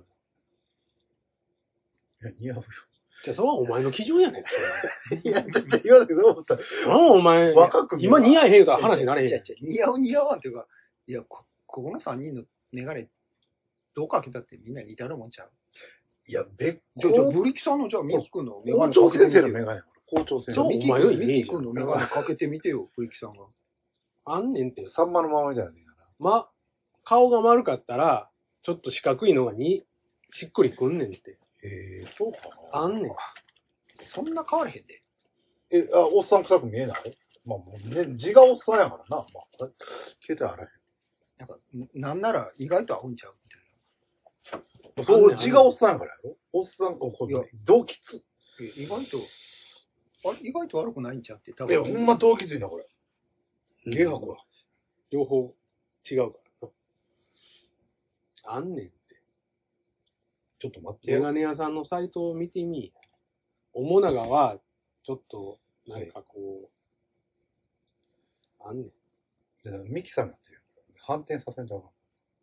A: や、似合うよ。
B: じゃあ、それはお前の基準やねん。
A: いや、ちょっと言わなくてどう思った。
B: お前、今似合えへんから話になれへん。
C: 似合う似合わんっていうか、いや、ここの3人のメガネ、どうかけたってみんな似たるもんちゃう。
A: いや、
C: ブリキさんの、じゃあ、ミキ君のメガネ。
A: 校長先生のメガネ。校長先生。
B: お前より
C: ミキ君のメガネかけてみてよ、ブリキさんが。
B: あんねんって。
A: さんまのままみたいな。
B: 顔が丸かったら、ちょっと四角いのがしっくりくんねんって。
A: そうかな。
B: あんねん。
C: そんな変われへんで。
A: おっさん臭く見えない？まあ、もうね、字がおっさんやからな。まあ、携帯あらへん。
C: なんか、なんなら意外と合うんちゃうみたいな。
A: そう、字がおっさんやからやろ？おっさん、同吉。
C: 意外と悪くないんちゃうって多分。
A: ほんま同吉いな、これ。芸博は。
B: 両方違うからな。あんねんって。
A: ちょっと待って。
B: メガネ屋さんのサイトを見てみ。おもながは、ちょっと、なんかこう、あんねん。
A: ミキさんなんてよ。反転させんとあかん。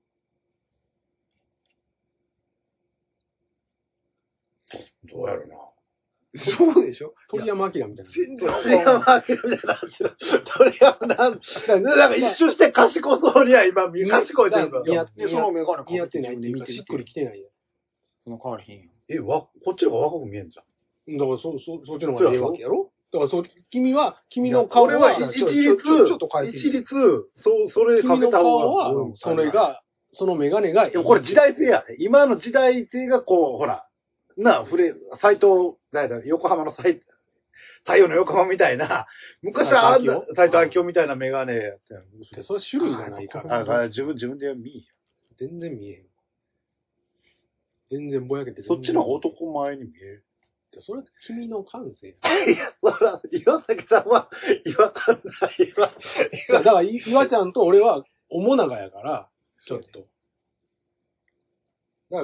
A: どうやろな。
C: そうでしょ？
B: 鳥山明みたいな。
C: 全然。
A: 鳥山明みたいな。鳥山なんか一周して賢そうには今、賢いというか。
C: で、そのメガネ
B: 似合ってないっていうか、しっくりきてないよ。
C: その変わりへんよ。
A: こっちの方が若く見えんじゃん。
B: だからそっちの方がいいわけやろ？だから君の顔は、
A: 俺は一律、それかけた方が。
B: 君の顔は、そのメガネがいい。
A: でもこれ時代性やね。今の時代性がこう、ほら、横浜の太陽の横浜みたいな、昔はあんな、斎藤明夫みたいなメガネやったやん。
B: それ種類がないから。
A: 自分で見えへん。
B: 全然見えへん。全然ぼやけて
A: そっちの方が男前に見える。
B: それ君の感性。
A: いや、岩崎さんは違和感ないわ。
B: だから岩ちゃんと俺は面長やから、ちょっと。だから、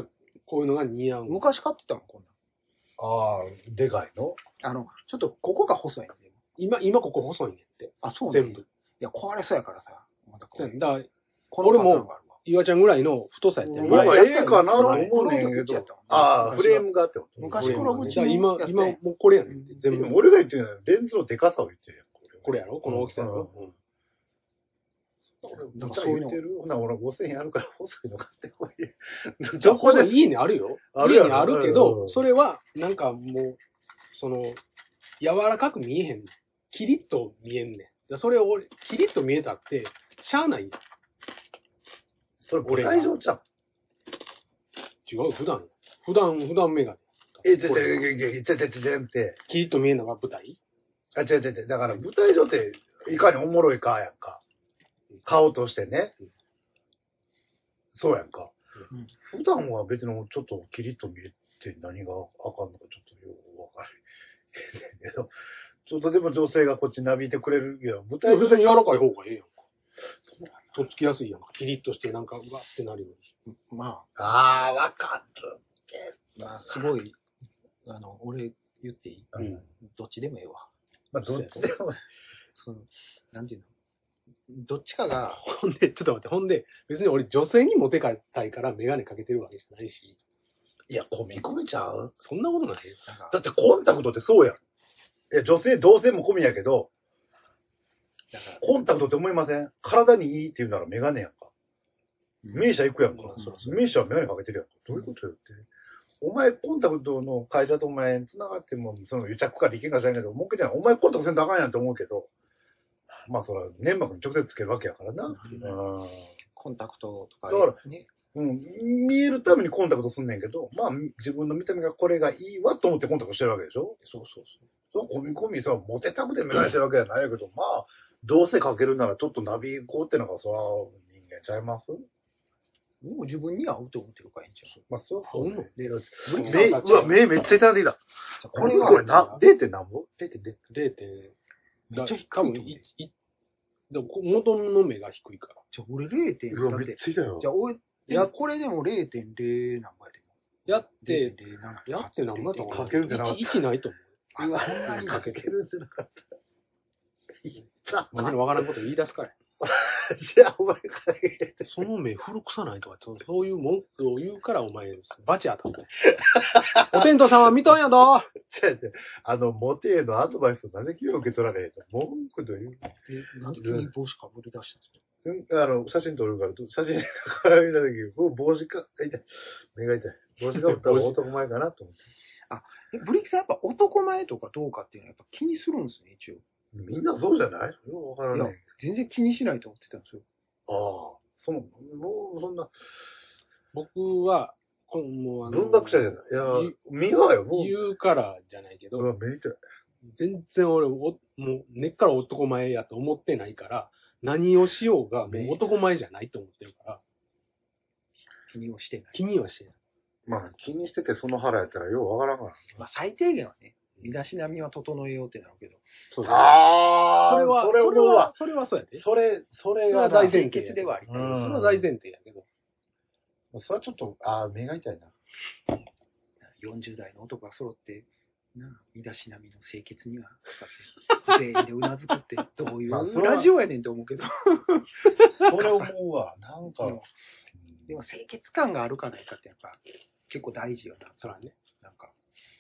B: こういうのが似合う。
C: 昔買ってたもん、こんなん。
A: ああ、でかいの
C: ちょっとここが細いんで。
B: 今ここ細いねんって。
C: あ、そうね。
B: 全部。
C: いや、壊れそうやからさ。また
B: そうやねんだから、
C: この
B: 俺も
C: パターンがあるわ
B: 岩ちゃんぐらいの太さやってん。
A: まあ、
C: や
A: ええかなと思うねんけど。ああ、フレームがってこと
C: 昔黒縁
B: だから今もうこれやねんって。全部。
A: でも俺が言ってるのはレンズのデカさを言ってるやん。
B: これやろこの大きさやろ、
A: うん俺、むちゃ言ってるほな、俺5000円あるから細いの買ってこい。
B: じゃあ、これ家にあるよ。
A: あるやろ
B: 家にあるけど、
A: うん
B: それは、なんかもう、柔らかく見えへんねん。キリッと見えんねん。それを俺、キリッと見えたって、しゃあないやん。
A: それ、舞台上ちゃう。
B: 違う、普段メガネ。
A: ちゃって。
B: キリッと見えるのが舞台
A: あ、違う。だから舞台上って、いかにおもろいかやんか。顔としてね。そうやんか。普段は別にちょっとキリッと見えて何があかんのかちょっとよくわかるけど、ちょっとでも女性がこっちなびいてくれるけど、舞台
B: 別に柔らかい方がええやんか。とっつきやすいやんか。キリッとしてなんか、うわってなるように。
C: ま
A: ああ、わかる。
C: あ、すごい、俺言っていい？どっちでもええわ。
A: まあ、どっちでも。
C: なんていうの？どっちかが、
B: ほんで、ちょっと待って、別に俺女性にモテかたいからメガネかけてるわけじゃないし。
A: いや、込みちゃう？
B: そんなことないよ。
A: だってコンタクトってそうやん。いや、女性、同性も込みやけど、コンタクトって思いません？体にいいって言うならメガネやんか。名車行くやんか。名車はメガネかけてるやんか。どういうことよって。お前コンタクトの会社とお前繋がっても、癒着か利権かじゃないけど、文句じゃない。お前コンタクトせんとあかんやんって思うけど、まあそら、粘膜に直接つけるわけやからな。
C: コンタクトとか、
A: だから、見えるためにコンタクトすんねんけど、まあ自分の見た目がこれがいいわと思ってコンタクトしてるわけでしょ？そう。込み、モテたくてメガネしてるわけじゃないけど、まあ、どうせかけるならちょっとナビ行こうってのがさ、人間ちゃいます？
C: でも自分に合うと思ってるからいいんちゃう？
A: まあそうね。
B: 目
A: めっちゃ痛んでいた。
C: これは、
A: 0. 何本 ?0.0。
C: めっちゃ低いと思う。
B: でも元の目が低いから。
C: じゃあ俺 0.0。
A: うわ、めっちゃ痛いよ。
C: じゃあ俺、これでも 0.0 何倍でも。
B: やって
C: 何倍と
A: かけるんじゃなかった。
B: 1ないと思う。
A: うわ、そんなにかけるんじゃなかった。
B: 何わからんこと言い出すから。
A: じゃあ、お前かけて。
B: その目古臭ないとか、そういう文句を言うからお前、バチ当たった。お天道さんは見とんやど。
A: モテへのアドバイスをなんで君は受け取られへんと。文句という。
C: なんで急に帽子かぶり出したんですか？
A: 写真撮るから、写真から見たとき、帽子か、痛い。目が痛い。帽子かぶったら男前かなと思って。
C: ブリキさんやっぱ男前とかどうかっていうのはやっぱ気にするんですね、一応。
A: みんなそうじゃない？よくわからない。
C: 全然気にしないと思ってたんですよ。
A: ああ、もうそんな。
B: 僕は、もう
A: 文学者じゃない。いや、見はよ、もう。
B: 言うからじゃないけど、
A: 目痛い。
B: 全然俺、もう根っから男前やと思ってないから、何をしようが、もう男前じゃないと思ってるから。
C: 気にはしてない。
B: 気にはしてない。
A: まあ、気にしててその腹やったらようわからんから。
C: まあ、最低限はね、身だしなみは整えようってなるけど。
B: そう
A: ああ、
B: それはそうやで。
A: それが
B: 大前提。
C: 清潔ではありたい。
B: それは大前提やけど。
A: それはちょっと、目が痛いな。
C: 40代の男が揃って、身だしなみの清潔には、全員でうなずくって、どういうラジオやねんって思うけど。
A: それ思うわ。なんか。
C: でも清潔感があるかないかってやっぱ結構大事よな。
B: そらね。
C: なんか。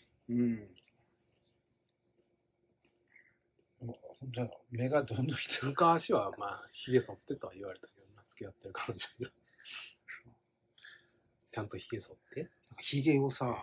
A: じゃあ、目がどんどん痛い。
B: 昔はまあ、髭剃ってとは言われたけどな、付き合ってる彼女に。ちゃんと髭剃って。
C: 髭をさ、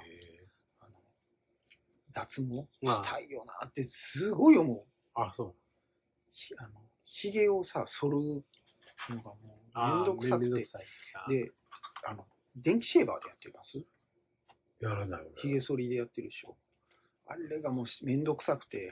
C: 脱毛したいよなってすごい思う。
B: あ、そう。
C: 髭をさ、剃るのがもうめんどくさくて。で、電気シェーバーでやってます？
A: やらない。
C: 髭剃りでやってるでしょ。あれがもうめんどくさくて。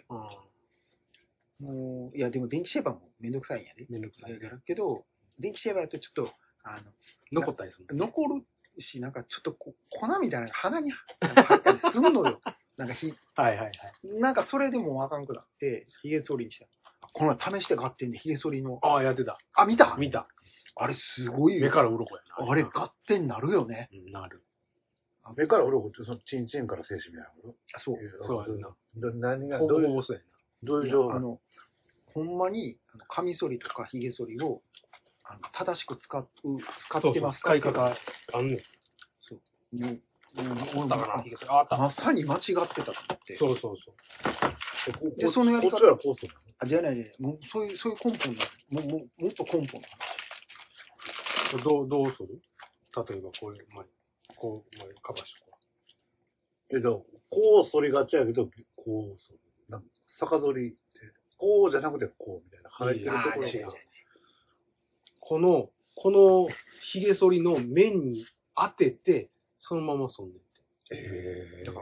C: もう、いやでも電気シェーバーもめんどくさいんやで。
B: めんどくさい。
C: けど、電気シェーバーやとちょっと、
B: 残ったりする。
C: 残るし、なんかちょっと粉みたいなのが鼻に入ったりするのよ。なんかなんかそれでもあかんくなって、髭剃りにした。この前試して買ってんで、髭剃りの。
B: やってた。
C: 見た。
B: 見た。
C: あれすごいよ。
B: 目から鱗やな。
C: あれガッテンなるよね。
B: なる。
A: 目から鱗ってそのチンチンから精子みたいなこ
C: そう。
B: そうやな。
A: と何が、
B: ほ
A: どういう、
B: ぼほぼそうや
A: どういう情報
C: ほんまに、カミソリとかヒゲ剃りを、正しく使ってますか
B: 使い方あんねん。
C: そう。俺
B: だから、あった。
C: まさに間違ってたと思って。
B: そうそうそう。
C: で、そのやり方。
A: こっちからこうするの
C: じゃない。もう、そういう根本なの。もっと根本な
B: の。どうする例えば、こういう、前、かばしてこ
A: こう反りがちやけど、こう反る。なんか、逆反りって、こうじゃなくてこうみたいな。生えてるところ
B: 違う。この、髭剃りの面に当てて、そのまま剃んねんて。
C: だから、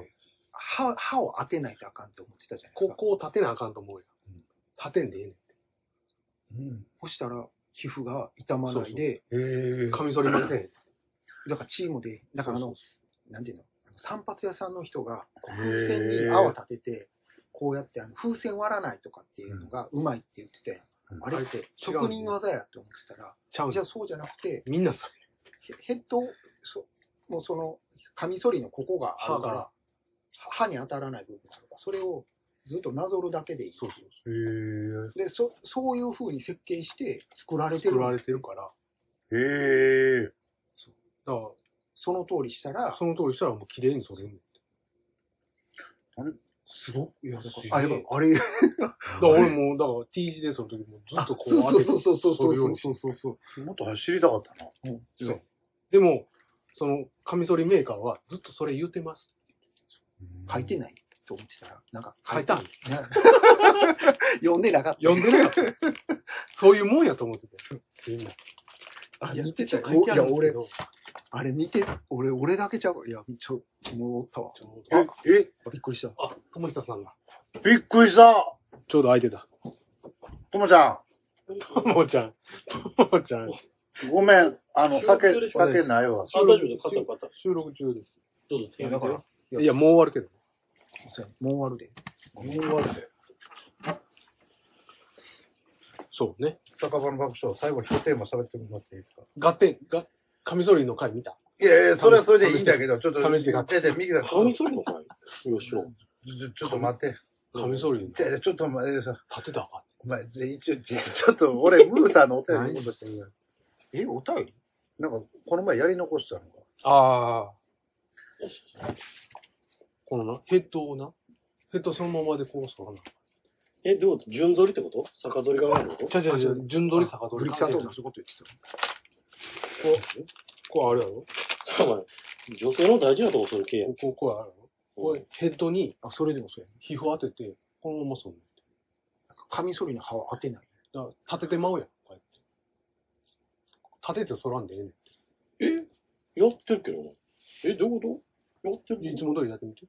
C: 歯を当てないとあかんと思ってたじゃないですか。
B: こう立てなあかんと思うよ。立てんでええねんて。
C: そしたら、皮膚が傷まないで、
B: カミソリません。
C: だからチームで、だからなんていうの、散髪屋さんの人が、
A: へー
C: 風船に泡立てて、こうやって風船割らないとかっていうのがうまいって言ってて、あれって職人技やって思ってたら、じゃあそうじゃなくて、
B: みんなそ
C: ヘッド、もうその、カミソリのここがあるから、歯に当たらない部分があるから、それをずっとなぞるだけでいい。
B: そう
C: で、そういう風に設計して作られてる。
B: 作られてるから。だから、
C: その通りしたら、
B: その通りしたらもう綺麗に剃れる。
C: すごく、いや、だか
B: すげえ
C: ら、あれ、
B: だから俺も、だから T 字で剃るときもずっとこう当てて剃るようにして
A: もっと知りたかったな。
B: そう。でも、その、カミソリメーカーはずっとそれ言うてます。
C: 書いてないと思ってたら、なんか
B: 書いたん
C: 読んでなかった。
B: 読んでなかった。そういうもんやと思ってて。みんな。
C: 見てたよ。
B: 書いてあるんですけど。
C: あれ見て、俺だけちゃう。いや、もうおったわ。
A: び
C: っくりした。
B: あ、友久さんが。
A: びっくりした
B: ちょうど空いてた。
A: ともちゃ
B: ともちゃん。
A: ごめん。酒ないわ。
B: 大丈夫収録中です。
C: どうぞ。だから。
B: いや、もう終わるけど。
C: もう終わるで。
B: そうね。
A: 酒場の爆笑、最後一テーマ喋ってもらっていいですか？
B: カミソリの回見た？
A: いや、それはそれでいいんだけど、ちょっと。
B: 試して
A: 右だ。
B: カミソリの回よしよ。
A: ちょっと待って。
B: カミソリ
A: ちょっと待ってさ。
B: 立てたか
A: お前、一応、ちょっと、俺、ムーさんのお便りことしてみよう。
C: お便り
A: なんか、この前やり残したのか。
B: ああ。このな、ヘッドそのままでこうするな。
D: どういうこと？順反りってこと？逆反りがないってこと？
B: 違う、順反り逆反り。
C: ブリキさんと同じこと言ってた。
B: こうあるやろ？
D: 女性の大事なとこそれ系やん。
B: こうあるやろ？これ、ヘッドに、
C: それでもそうやね。
B: 皮膚当てて、このままそんねん。
C: カミソリの刃は当てない。
B: だから立ててまうやん。こうやって。立てて反らんでええねん。
D: やってるけどな。どういうことやってる
B: いつも通りやってみて。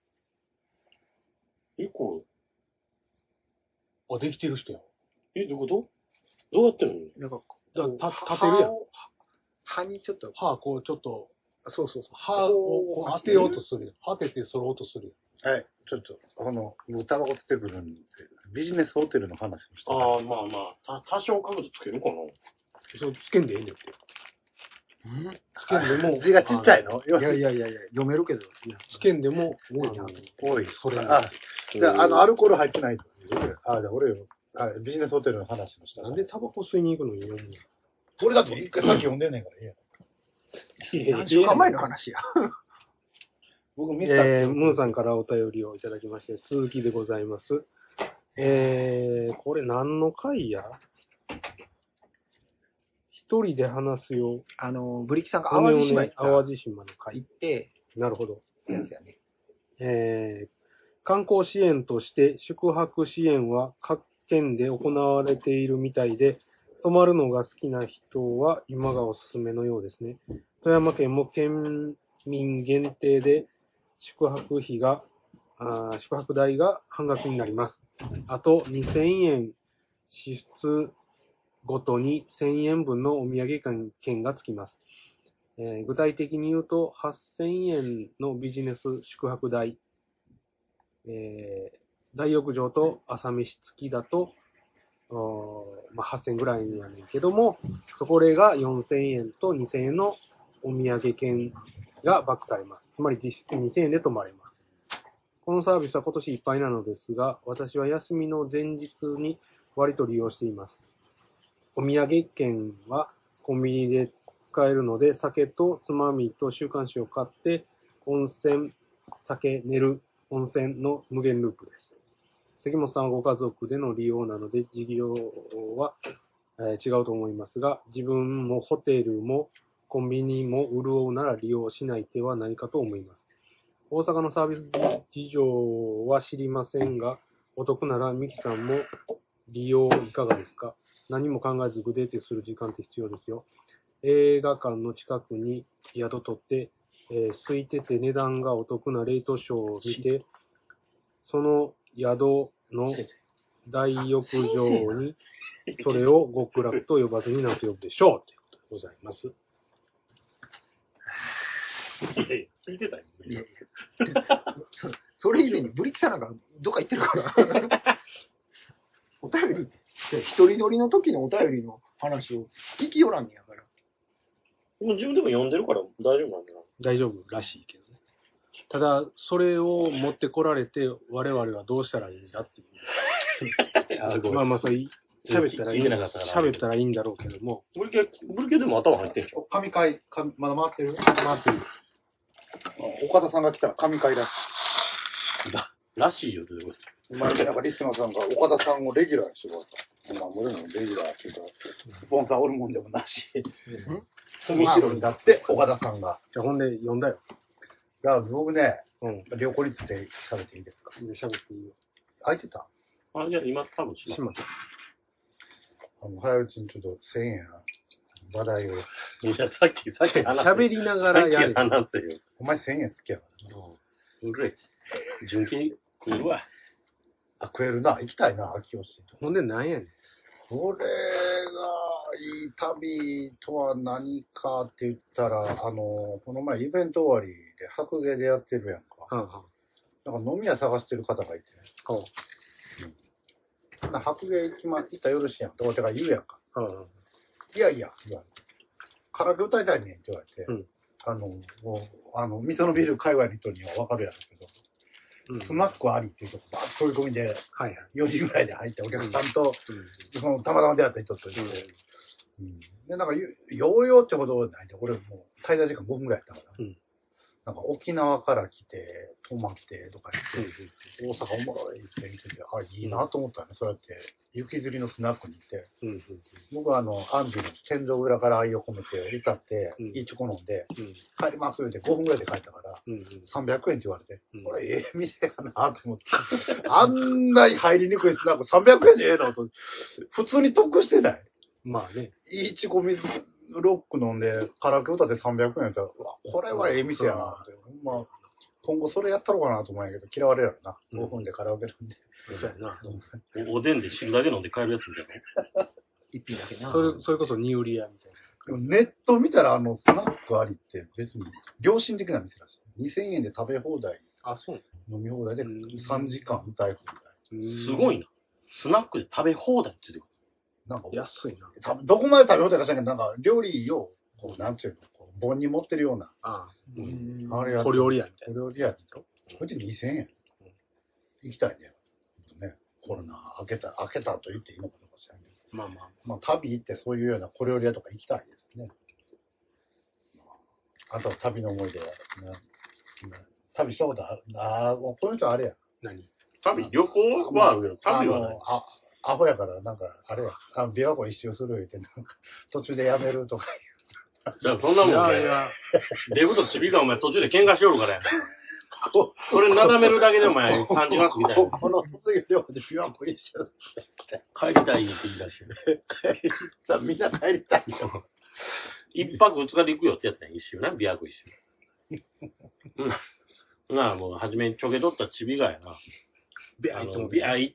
D: こ
B: あ、できてる人や。
D: どういうことどうやってるの？
C: なんか、
B: 立てるやん。
C: 歯にちょっと、
B: 歯こうちょっと、
C: そう。
B: 歯をこう当てようとするやん。当てて反ろうとするやん。
A: はい。ちょっと、僕タバコ吸ってくるんで、ビジネスホテルの話をした。
D: ああ、まあ、多少角度つけるかな。
B: そうつけんでええねんって。つけんでも。
A: 字がちっちゃいの？
C: いや、読めるけど。
B: つけんでも、
A: 多い。
B: それ。
A: じゃあ、アルコール入ってない。じゃあ俺よ。ビジネスホテルの話もした。
B: なんでタバコ吸いに行くのに読むの？
A: 俺だって一回さっき読んでんねんから、
C: 何週間前の話や。
A: 僕
B: ムーさんからお便りをいただきまして、続きでございます。これ何の回や？一人で話すよ。
C: ブリキさんが淡路島
B: 淡路島の回。
C: 行って、
B: なるほど。
C: やつやね。
B: 観光支援として宿泊支援は各県で行われているみたいで、泊まるのが好きな人は今がおすすめのようですね。富山県も県民限定で宿泊代が半額になります。あと2000円支出ごとに1000円分のお土産券がつきます。具体的に言うと8000円のビジネス宿泊代、大浴場と朝飯付きだと8000円ぐらいにはねんけども、それが4000円と2000円のお土産券がバックされます。つまり実質2000円で泊まれます。このサービスは今年いっぱいなのですが、私は休みの前日に割と利用しています。お土産券はコンビニで使えるので、酒とつまみと週刊誌を買って、温泉、酒、寝る、温泉の無限ループです。関本さんはご家族での利用なので、事業は、違うと思いますが、自分もホテルもコンビニも潤うなら利用しない手はないかと思います。大阪のサービス事情は知りませんが、お得ならミキさんも利用いかがですか？何も考えずグデーテする時間って必要ですよ。映画館の近くに宿取って、空いてて値段がお得なレートショーを見て、その宿の大浴場にそれを極楽と呼ばずに何と呼ぶでしょうということでございます。
D: 聞いてたよ。
C: いやいやそれ以前にブリキさんなんかどっか行ってるからお便り一人乗りの時のお便りの話を聞きよらんねやから。
D: もう自分でも読んでるから大丈夫なんだな。
B: 大丈夫らしいけどね。ただ、それを持ってこられて、我々はどうしたらいいんだっていう。まあまあ、そう喋ったらいい。喋ったらいいんだろうけども。
D: ブリケでも頭入ってんじゃん。
A: 神回、まだ回ってる？
B: 回ってる。
A: 岡田さんが来たら神回らしい。
D: らしいよってこと
A: 前なんかリスナーさんが岡田さんをレギュラーにしてください。まあ、俺もレギュラーっていうか、スポンサーおるもんでもなし。むしろになって、岡田さんが。
B: じゃあ、ほんで、読んだよ。
A: だから僕ね、旅行について喋っていいですか？
B: 喋っていいよ。
A: 空いてた？
D: あ、いや、今多分し
B: まった。
A: 早いうちにちょっと1000円話題を。
D: いや、さっき
B: 喋りながらやる。
D: 話せよ。
A: お前1000円好きやからな。
D: うるい。純金食えるわ。
A: あ、食えるな。行きたいな、秋吉。
B: ほんで何やねん。
A: これがいい旅とは何かって言ったら、この前イベント終わりで白芸でやってるやんか。なんか飲み屋探してる方がいて。白芸行ったらよろしいやんって俺が言うやんか。いやいや、カラオケ歌いたいねんって言われて、味噌のビール界隈の人には分かるやろうけど、スナックありっていうとこバーッと飛び込みで、4時ぐらいで入ってお客さんと、そのたまたま出会った人と言って、で、なんか、ヨーヨーってほどないで、俺もう滞在時間5分ぐらいやったから、なんか沖縄から来て、泊まってとか言って、大阪おもろいって言ってて、あ、いいなと思ったね。そうやって、雪吊りのスナックに行って、僕はアンジーの天井裏から愛を込めて歌って、いいチョコ飲んで、帰りますって5分ぐらいで帰ったから、300円って言われて、これええ店やなと思って、あんなに入りにくいスナック300円でええのと、普通に得してない。
B: まあね。
A: いいチコミロック飲んでカラオケ歌って300円やったら、うわ、これはええ店やなって。まあ、今後それやったろうかなと思うんやけど、嫌われるやろな。5分でカラオケ飲んで。
B: そうやな。
D: おでんで汁だけ飲んで帰るやつみたいな。
C: 一品だけな。
B: それこそニ売り屋みたい
A: な。ネット見たらスナックありって別に良心的な店らしい。2000円で食べ放題。
B: あ、そう。
A: 飲み放題で3時間歌い放題。
D: すごいな。スナックで食べ放題って言ってくる。
A: なんか
B: 安い
A: な。どこまで食べ放題かしらんけど、なんか料理を、こう、なんていうの、こう盆に持ってるような。あれや。
B: 小料理屋みたい
A: な。小料理屋でしょ。こっち2000円。行きたいね。ね。コロナ開けたと言っていいのかどうかしらんけど。まあ、旅行ってそういうような小料理屋とか行きたいですね。あとは旅の思い出は、旅したことある。こういう人あれや。
D: 何？旅行はあるよ。旅はない。
A: アホやから、なんか、あれや、琵琶湖一周する言うて、なんか、途中でやめるとか
D: 言う。じゃあ、そんなもんね。デブとチビがお前途中で喧嘩しよるからや。それなだめるだけでお前3時間過ぎたよ。
A: この卒業で琵琶湖一周
D: 帰りたいって言い出して。
A: みんな帰りたいよ。
D: 1泊2日で行くよってやったんや、一周な、琵琶湖一周。なあ、もう、初めにちょけとったチビがやな。ビャー行って、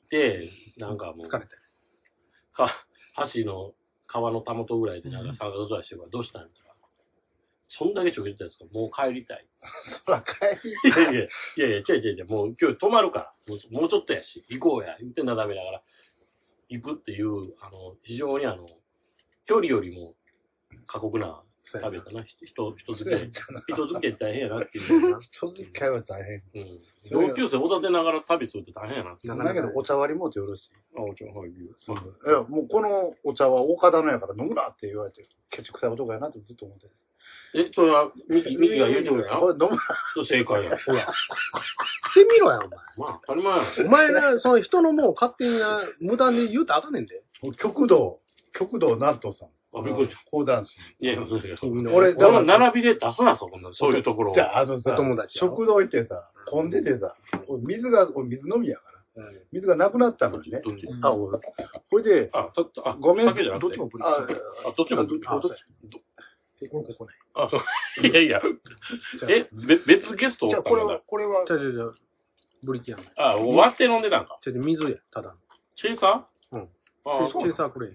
D: なんかもう、
B: 疲れて
D: 橋の川のたもとぐらいでなんか三角座りしてるから、どうしたんやったら、そんだけちょけてたやつが、もう帰りたい。
A: そら帰りたい。
D: いや、違う、もう今日泊まるから、もうちょっとやし、行こうや、言ってなだめながら、行くっていう、非常に距離よりも過酷な食べたな。人付け大変やなっていう。
A: 人付き合いは大変。
D: 同級生おだてながら旅するって大変やな。
A: だけどお茶割りもってよろしい。
D: お茶割り。
A: もうこのお茶は岡田のやから飲むなって言われて、ケチくさい男やなってずっと思ってる。
D: それは、ミキが言うてくれな。
A: これ飲むな。
D: 正解や。ほら。
B: ってみろや、お前。
D: まあ、当たり前や。
B: お前な、その人のもう勝手にな、無駄に言うたらあかんねんで。
A: 極道南東さん。
D: あ、びっくりした。
A: 講談師。
D: いや、
A: 俺、
D: この並びで出すな、そういうところを。
A: じゃあ、さ、
B: 友達
A: 食堂行ってさ、混んでてさ、水飲みやから。水がなくなったのにね。ほいで、ごめん。
C: どっちもブリキ。
D: どっちもブリキ。
C: ここない。
D: あ、そう。いやいや。別ゲストおったんだ。
C: これは。
B: ブリキやん。
D: 割って飲んでたんか。
B: 水や、ただの。
D: チェイサー？
B: うん。チェイサーくれ。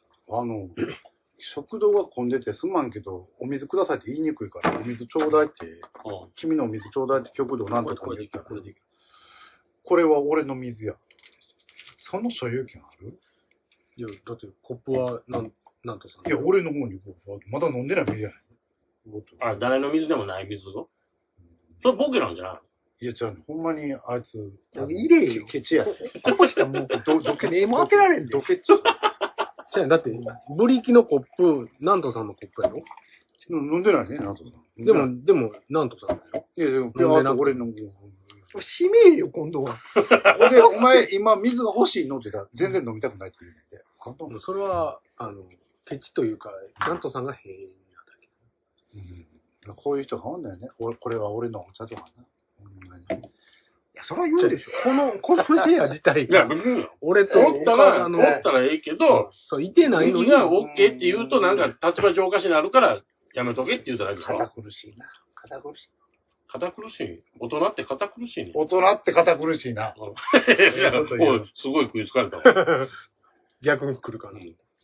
A: 食堂が混んでてすまんけど、お水くださいって言いにくいから、お水ちょうだいって、君のお水ちょうだいって極道なんとかできたら、これは俺の水や。その所有権ある？
B: いや、だってコップはなんとさ。
A: いや、俺の方にまだ飲んでない水やない。
D: 誰の水でもない水ぞ。それボケなんじゃない？
A: いや、じゃあ、ほんまにあいつ、
C: 入れよ。
A: ケチや。
C: こうしたらもう、目も当てられんで。
A: ドケチ。
B: だって、ブリキのコップ、南東さんのコップやろ？
A: 飲んでないね、南東さん。
B: でも、南東さんだよ。
A: いや、でも、あと俺の。
C: 閉めよ、今度は。
A: で、お前、今、水が欲しいのって言ったら、全然飲みたくないって言うんで。
B: それは、ケチというか、南東さんが変な
A: だけ。こういう人がおんだよね。これは俺のお茶とかな。
C: いや、それは言うでしょ。
B: この部屋自体が、俺と
D: おったらええけど、
B: そう、いてないのに。
D: がオッケーって言うと、なんか立場上下になるから、やめとけって言うたらいいでしょ。
A: 堅苦しいな。堅苦しい。
D: 堅苦しい？大人って堅苦しいね。
A: 大人って堅苦しいな。
D: すごい食いつかれたわ。
B: 逆に来るかな。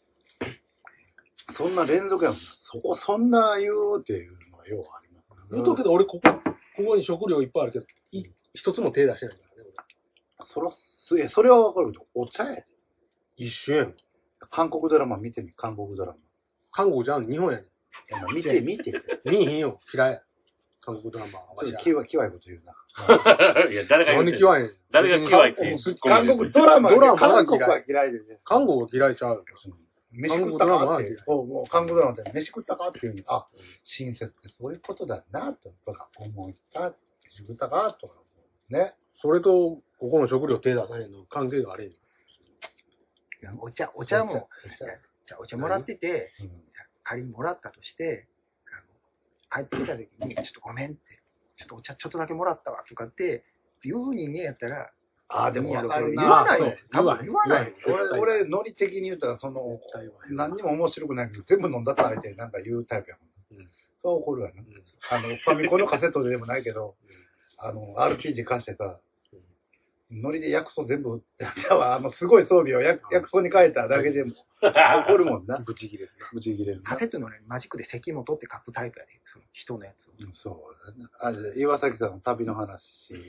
A: そんな連続やもん。そんな言うっていうのはようありますね。
B: 言うとけど、俺ここに食料いっぱいあるけど、一つも手出してないからね、
A: 俺。それはわかるけど、お茶やで。
B: 一緒やん。
A: 韓国ドラマ見てみ、韓国ドラマ。
B: 韓国じゃん、日本やね
A: ん。見て。
B: 見えへんよ、嫌いや。韓国ドラマは。
A: ちょっとキワいこと言うな。
D: いや、誰が言うてんの？
B: 嫌いねん。
D: 誰が嫌いって言う？
A: 韓国ドラマ韓国は嫌いでね。
B: 韓国は嫌いちゃう。
A: 飯食ったかって。韓国ドラマって飯食ったかっていうに、あ、親切ってそういうことだな、とか思った。飯食ったかとか。ね。
B: それと、ここの食料手出さへんの関係があれん。
C: お茶も、お茶もらってて、仮にもらったとして、帰ってきた時に、ちょっとごめんって、ちょっとお茶ちょっとだけもらったわとかって言う人間やったら、
A: でも言わ
C: ないよ。多分言わない。
A: 俺、ノリ的に言ったら、何にも面白くないけど、全部飲んだった相手なんか言うタイプやもん。そう怒るわな。ファミコンのカセットでもないけど、RPG 貸してさ、ノリで薬草全部、じゃあ、すごい装備を薬草に変えただけでも怒るもんな。
B: ブチ切れる。
C: カセットのね、マジックで関本って書くタイプやで、その人のやつを。
A: そうだね。岩崎さんの旅の話。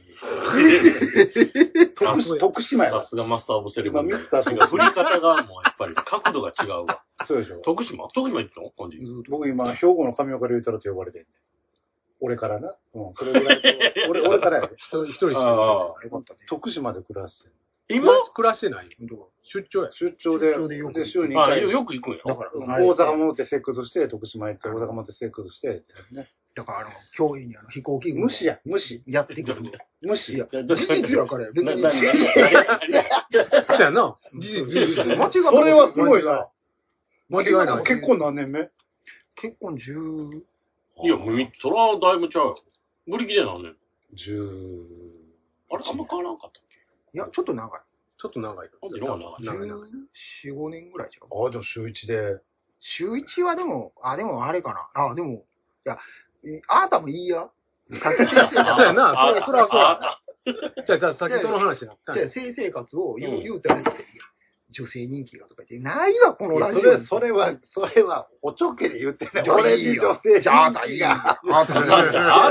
A: 徳島や。
D: さすがマスターオブセレブ。振り方がもうやっぱり角度が違うわ。
A: そうでしょ。
D: 徳島行ったの？
A: 僕今、兵庫の上岡龍太郎と呼ばれてんね。俺からな。それぐらいと。俺からやで。
B: 一人しか。
A: 徳島で暮らしてる。
B: 今暮らしてないよ。出張や。
A: 出張で週に1回。
D: よく行くんや。
C: だから、
A: 大阪持ってセックスして、徳島行って、大阪持ってセックスして、ね。
C: だから脅威に飛行機
A: 無視や、無視。
C: やってくる。
A: 無視。
C: 事実やから、別に。
B: そうやな。事実。
C: 間違い
A: それはすごいな。
B: 間違いない。
A: 結婚何年目？
C: 結婚10。
D: いや、それはだいぶちゃうよ。ブリキで何年
A: ？10。
D: あれ、あんま変わらんかったっけ？
C: いや、ちょっと長い。
B: ちょっと長い。
C: 14、5年ぐらいじゃん。
A: でも週1で。
C: 週1はでもあれかな。でも、いや、あなたもいいや。さっき先生
B: そうやな、それはそうや。じゃあ、先その話だった。
C: 性生活を言うたら、女性人気がとか言って、ないわ、このラジオ。
A: それは、おちょけで言ってない。俺に女性人気が。
C: あなたいいや。あなたいい
D: や。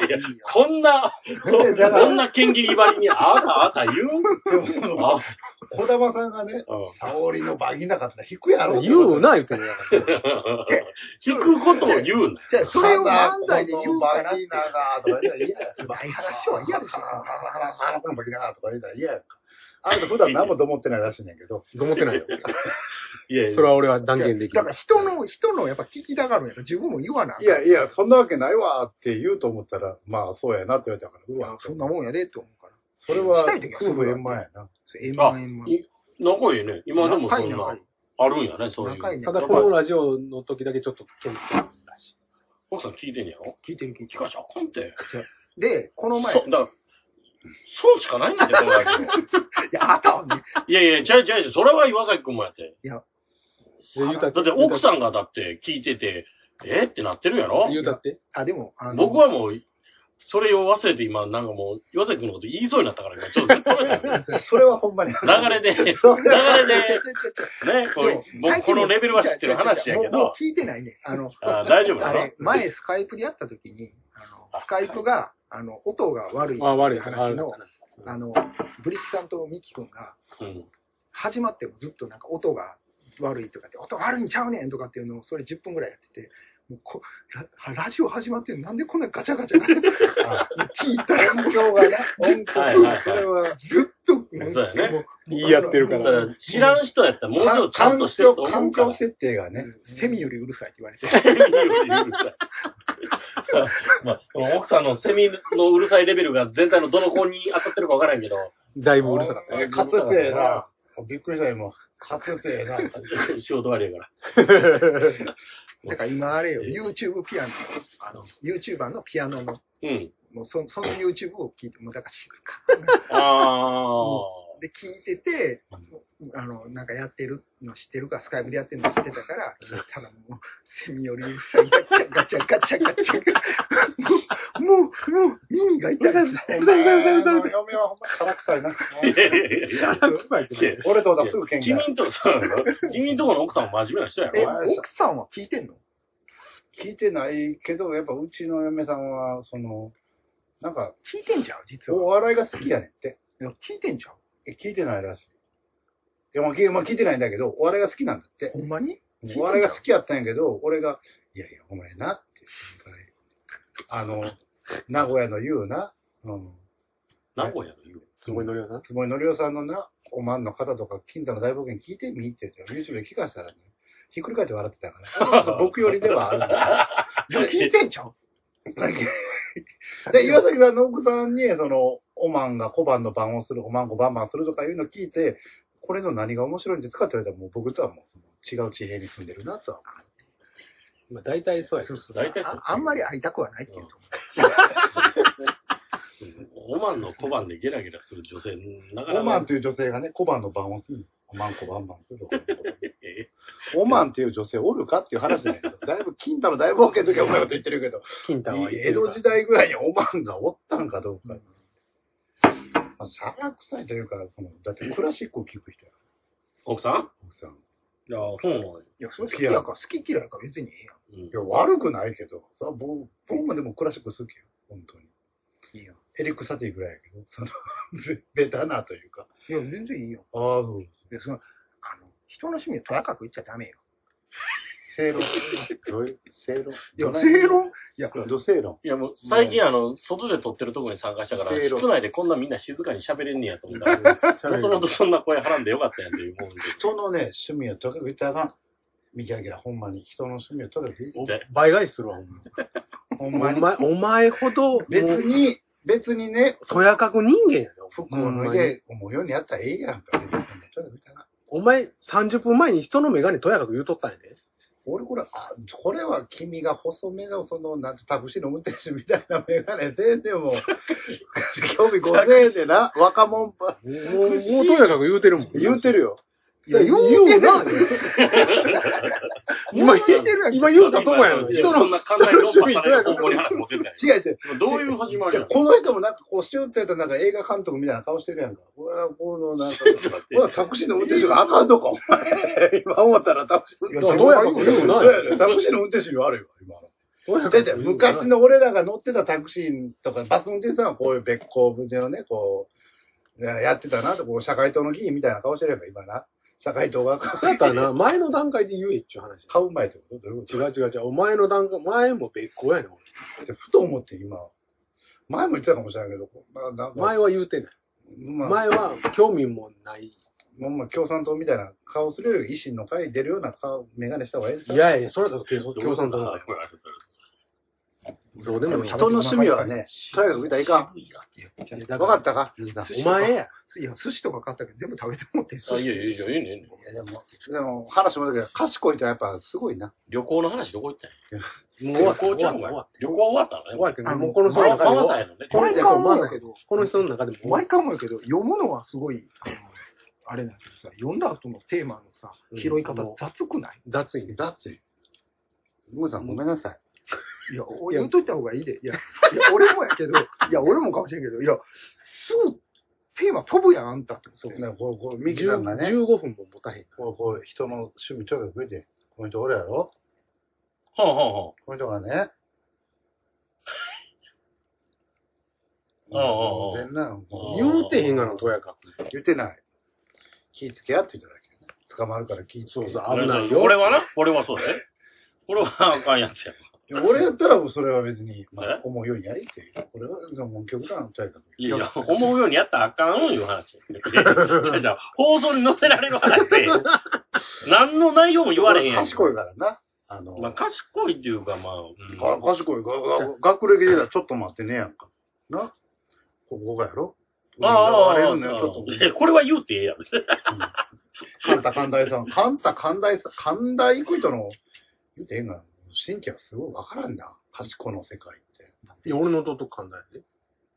D: こんな剣切り張りにあなた言う
A: 小玉さんがね、沙織のバギナかって引くやろ。
B: 言うな、言ってるやん。
D: 引くことを言うな。
C: じゃあ、それを漫才で言うから
A: バギナがとか言ったら嫌や。
C: バイ話は嫌でしょ。
A: バギナがとか言ったら嫌やんか。あれ普段何もと思ってないらしいねんけど。
B: と思ってないよ。
D: いやいや。
B: それは俺は断言できる。
C: だから人のやっぱ聞きたがるんやから自分も言わな。
A: いや、そんなわけないわって言うと思ったら、まあそうやなって言われたから、うわ、
C: そんなもんやでって思うから。
A: それは夫婦円満やな。
C: 円満円満。
D: 仲いいね。今でもそんな、あるんやね、そういう。
B: ただこのラジオの時だけちょっと謙虚だし。
D: 奥さん聞いてんやろ？
C: 聞いてる。
D: 聞かしゃあかんて。
C: で、この前。
D: 損しかないんだよ、このラジオ。
C: いや、あったわね。
D: いや、違う、それは岩崎くんもやって。
C: いや。
D: だって奥さんがだって聞いてて、ってなってるやろ？
B: 言うたって。
C: でも、
D: 僕はもう、それを忘れて今、なんかもう、岩崎くんのこと言いそうになったから今、ちょっと止めたんですよ。
A: それはほんまに。
D: 流れで、ね、このレベルは知ってる話やけど。
C: もう聞いてないね。
D: 大丈夫なの？
C: 前スカイプでやった時に、スカイプが、音が悪いっていう話の、ブリッキさんとミキ君が、始まってもずっとなんか音が悪いとかって、音悪いんちゃうねんとかっていうのを、それ10分ぐらいやってて、もうラジオ始まってるなんでこんなガチャガチャ聞いたら
A: 音響がね、音響、それは
C: ずっと、
D: そうやね。
B: 言い合ってるから。
D: 知らん人やったらもうちょっとちゃんとしてると思うから。
A: 環境設定がね、
C: セミよりうるさいって言われて。
D: セミよりうるさい。まあ、その奥さんのセミのうるさいレベルが全体のどの子に当たってるかわからんけど。
B: だいぶうるさかったね。
A: かつてな、びっくりしたよ、もう。かつてな。
D: 仕事終わりやから。
C: だから今あれよ、YouTube ピアノ、YouTuber のピアノの、もうその YouTube を聞いて、もうだから静か。で、聞いてて、なんかやってるの知ってるか、スカイプでやってるの知ってたから、聞いたらもう、セミよりうるさい、ガチャガチャガチャ。もう、耳が痛い。
A: 嫁はほんま辛臭いな。
B: 辛臭いって。
A: 俺とだすぐ喧嘩。
D: 君んとこの奥さんは真面目な人やろ？
C: 奥さんは聞いてんの？
A: 聞いてないけど、やっぱうちの嫁さんは、なんか、
C: 聞いてんじゃん、実は。
A: お笑いが好きやねんって。
C: いや、聞いてんじゃん。
A: 聞いてないらしい。いや、まあ聞いてないんだけど、お笑いが好きなんだって。
C: ほんまに？
A: お笑いが好きやったんやけど、俺が、いや、お前なって。名古屋の言うな。
D: 名古屋の言う？
B: 坪井のりおさん？
A: 坪井のりおさんのな、おまんの方とか、金太の大冒険聞いてみって言って、YouTube で聞かせたらね、ひっくり返って笑ってたから。僕よりではあるんだ。
C: 聞いてんじゃん。
A: で、岩崎さんの奥さんに、おまんが小判の番をする、おまんこバンバンするとかいうのを聞いて、これの何が面白いんですかって言われたら、もう僕とはもう違う地平に住んでるなとは思う。
B: まあ大体そうや。
D: 大体そう。
C: あんまり会いたくはないっていうと
D: 思う。オマンの小判でゲラゲラする女性、なかなか。
A: オマンという女性がね、小判の番をする。おまんこバンバンするとか。オマンっていう女性おるかっていう話じゃないけど、だいぶ金太の大冒険の時はお前こと言ってるけど、
B: 金太は
A: 江戸時代ぐらいにオマンがおったんかどうか。辛臭いというか、だってクラシックを聴く人や。
D: 奥さん？
A: 奥さん。
D: いや、そうなのよ。
C: いや、それ好きやから、好き嫌いか別にええやん。
A: いや、悪くないけど、僕もでもクラシック好きよ。本当に。
C: いいよ。
A: エリック・サティぐらいやけど、ベタなというか。
C: いや、全然いいよ。
A: ああ、そう
C: で、人の趣味をとやかく言っちゃダメよ。
A: 正論。正論。
C: いや、正論。
A: いや、ど正論。
D: いや、もう、最近外で撮ってるとこに参加したから、室内でこんなみんな静かに喋れんねやと思ったら、もともとそんな声はらんでよかったやんっていうもんで。
A: 人のね、趣味をとやかく言っちゃあかん。見きあげら、ほんまに。人の趣味をとやかく言っちゃ
B: 倍返しするわ、ほんまに。お前ほど、
A: 別にね、
B: とやかく人間やで、
A: 服を脱いで思うようにやったらええやんか。
B: お前30分前に人のメガネとやかく言うとったんやで。
A: 俺これは君が細めのなんてタクシーの運転手みたいなメガネで、でも、興味5000円でな、若者ば。
B: もうとやかく言うてるもん。
A: 言うてるよ。
C: いや、言うな。
B: 今言うたとこやろ。
D: 人のそんな簡単に論破される方向に話持ってんだよ。
A: 違う。
D: どういう始まりやん。
A: この人もなんかシューってやったらなんか映画監督みたいな顔してるやんか。俺はなんか、タクシーの運転手があかんのか、お前。今思ったらタクシーの運転手。
B: どうやかく言うな。
A: タクシーの運転手に悪いわ、今の。昔の俺らが乗ってたタクシーとか、バス運転手さんはこういうべっこうのね、 やってたなと、こう、社会党の議員みたいな顔してれば、今な。社会党が。
B: そうやったらな、前の段階で言えっちゅう話。
A: 買う前ってことどういうこと
B: 違う。お前の段階、前も別個やねん、俺。
A: ふと思って今、前も言ってたかもしれないけど、なんか
B: 前は言うてない。
A: まあ、
B: 前は興味もない。
A: まあ、共産党みたいな顔するより維新の会出るような顔、メガネした方がいいです
B: いやいや、それだと共産党の方がどうでもいい。
A: 人の趣味はね、とにかく見たらいかん。分かったか
B: お前や。
C: いや、寿司とか買ったけど全部食べてもって。
D: あ、いやいやいや、いいね。
A: いやでも話もだけど、賢いとやっぱすごいな。
D: 旅行の話どこ行ったんや。
B: もう
D: 旅行ちゃうわ。旅行終わったのね。
B: 終わってね。もうこの人の中で
D: 回
B: も
D: さへんのね。
C: 毎回思うんやけど、
B: この人の中でも。
C: 毎回思うんやけど、読むのはすごい、あれなんやけどさ、読んだ後のテーマのさ、拾い方雑くない？
B: 雑いね。
A: 雑い。ムーさんごめんなさい。
C: いや、言うといた方がいいで。いや、俺もやけど、いや、俺もかもしれんけど、いや、すぐ、テーマ飛ぶやん、あんたって。
A: そうね、こう、ミキさんがね、
B: 15分も持たへん。
A: こう、人の趣味ちょっと増えて、この人俺やろ
D: はあは
A: この人がね、全然
B: 言うてへんがな、とやか。
A: 言ってない。気ぃつけやって言っただけ。捕まるから気ぃつけ。
B: そうそう、
D: あ。
B: 危ないよ。
D: 俺はな、俺はそうだね。俺はあかんやつや。
A: 俺やったらそれは別に、ま
D: え
A: あ、思うようにやりっていう。俺は、もう極端とやかく。
D: いや、思うようにやったらあかんいう話。じゃあ放送に載せられる話で、何の内容も言われへんやん。
A: 賢いからな。
D: まあ、賢いっていうか、まあ、
A: 賢い。学歴で言うたらちょっと待ってねやんか。な。ここがやろ。
D: ああ、
A: れるのよ、ちょっと。
D: いやこれは言うてええやん。
A: 神田さん。神田行く人の、言うてええんがな。神経はすごいわからんな。賢の世界って。
B: いや、俺の弟簡単やで。